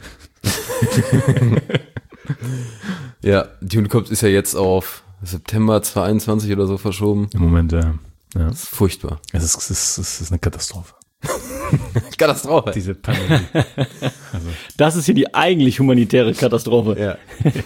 Speaker 5: Ja, Dune kommt ist ja jetzt auf September zweitausendeinundzwanzig oder so verschoben.
Speaker 1: Im Moment, äh, ja.
Speaker 5: Das ist furchtbar.
Speaker 1: Es ist, es ist, es ist eine Katastrophe.
Speaker 5: Katastrophe.
Speaker 1: Diese Pandemie.
Speaker 6: Das ist hier die eigentlich humanitäre Katastrophe.
Speaker 5: Ja.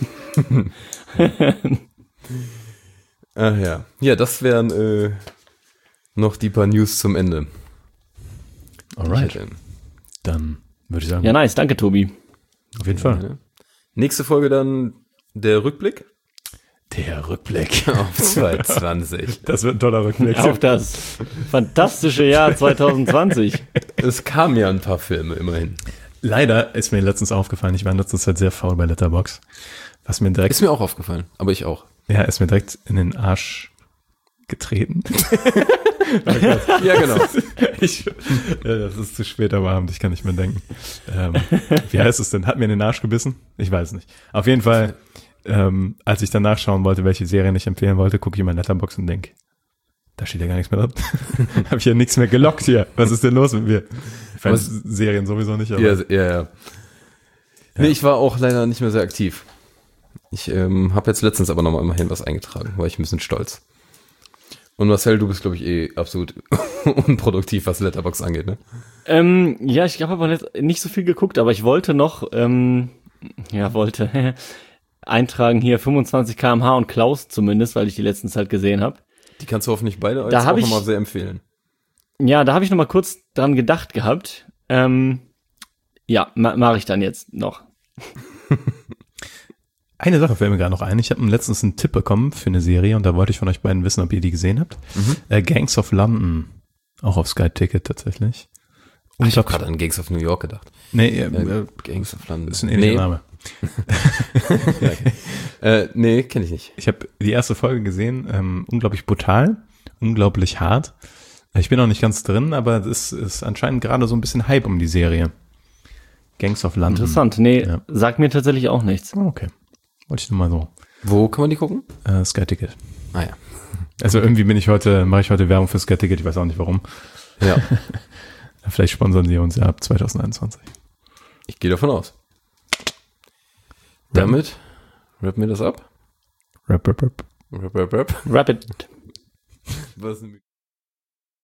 Speaker 5: Ach ja. Ja, das wären äh, noch die paar News zum Ende.
Speaker 1: Alright.
Speaker 5: Ich hätte-
Speaker 1: Dann würde ich sagen,
Speaker 6: Ja, nice. Danke, Tobi.
Speaker 1: auf jeden Fall.
Speaker 5: Nächste Folge dann der Rückblick
Speaker 1: Der Rückblick.
Speaker 5: auf zwanzig zwanzig.
Speaker 1: Das wird ein toller Rückblick.
Speaker 6: Auf das fantastische Jahr zwanzig zwanzig.
Speaker 5: Es kamen ja ein paar Filme immerhin.
Speaker 1: Leider ist mir letztens aufgefallen, ich war in letzter Zeit sehr faul bei Letterboxd. Was mir direkt,
Speaker 5: Ist mir auch aufgefallen, aber ich auch.
Speaker 1: ja, ist mir direkt in den Arsch getreten.
Speaker 5: Ja, genau.
Speaker 1: Ich, ja, das ist zu spät am Abend, ich kann nicht mehr denken. Ähm, wie heißt es denn? Hat mir in den Arsch gebissen? Ich weiß nicht. Auf jeden Fall, ähm, als ich dann nachschauen wollte, welche Serien ich empfehlen wollte, gucke ich in mein Letterbox und denke, da steht ja gar nichts mehr drin. Habe ich ja nichts mehr gelockt hier. Was ist denn los mit mir? Ich weiß Serien sowieso nicht, aber
Speaker 5: Ja, ja, ja. Nee, ich war auch leider nicht mehr sehr aktiv. Ich ähm, habe jetzt letztens aber noch mal immerhin was eingetragen, war ich ein bisschen stolz. Und Marcel, du bist, glaube ich, eh absolut unproduktiv, was Letterboxd angeht, ne?
Speaker 6: Ähm, ja, ich habe aber nicht, nicht so viel geguckt, aber ich wollte noch, ähm, ja, wollte eintragen hier fünfundzwanzig Kilometer pro Stunde und Klaus zumindest, weil ich die letzten Zeit gesehen habe.
Speaker 5: Die kannst du hoffentlich beide jetzt
Speaker 6: Da hab
Speaker 5: auch
Speaker 6: ich-
Speaker 5: nochmal sehr empfehlen.
Speaker 6: Ja, da habe ich noch mal kurz dran gedacht gehabt. Ähm, ja, ma mache ich dann jetzt noch.
Speaker 1: eine Sache fällt mir gerade noch ein. Ich habe letztens einen Tipp bekommen für eine Serie und da wollte ich von euch beiden wissen, ob ihr die gesehen habt. Äh, Gangs of London. Auch auf Sky Ticket tatsächlich.
Speaker 5: Ich habe
Speaker 1: Unglaublich-
Speaker 5: gerade an Gangs of New York gedacht.
Speaker 1: Nee, äh,
Speaker 5: Äh,
Speaker 1: äh,
Speaker 5: Gangs of London.
Speaker 1: ist ein ähnlicher
Speaker 5: nee,
Speaker 1: Name.
Speaker 5: Äh, nee, kenne ich nicht.
Speaker 1: Ich habe die erste Folge gesehen, ähm, unglaublich brutal, unglaublich hart. Ich bin noch nicht ganz drin, aber es ist anscheinend gerade so ein bisschen Hype um die Serie. Gangs of London.
Speaker 6: Interessant. Nee,
Speaker 1: Ja.
Speaker 6: sagt mir tatsächlich auch nichts.
Speaker 1: Oh, okay. Wollte ich nur mal so.
Speaker 5: Wo kann man die gucken?
Speaker 1: Äh, Sky Ticket.
Speaker 5: Ah ja.
Speaker 1: Also irgendwie bin ich heute, mache ich heute Werbung für Sky Ticket, ich weiß auch nicht warum.
Speaker 5: Ja,
Speaker 1: Vielleicht sponsern sie uns ja ab zwanzig einundzwanzig.
Speaker 5: ich gehe davon aus. Damit rappen wir das ab.
Speaker 1: Rap, rap, rap.
Speaker 5: Rap, rap, rap.
Speaker 6: Rapid.
Speaker 5: Was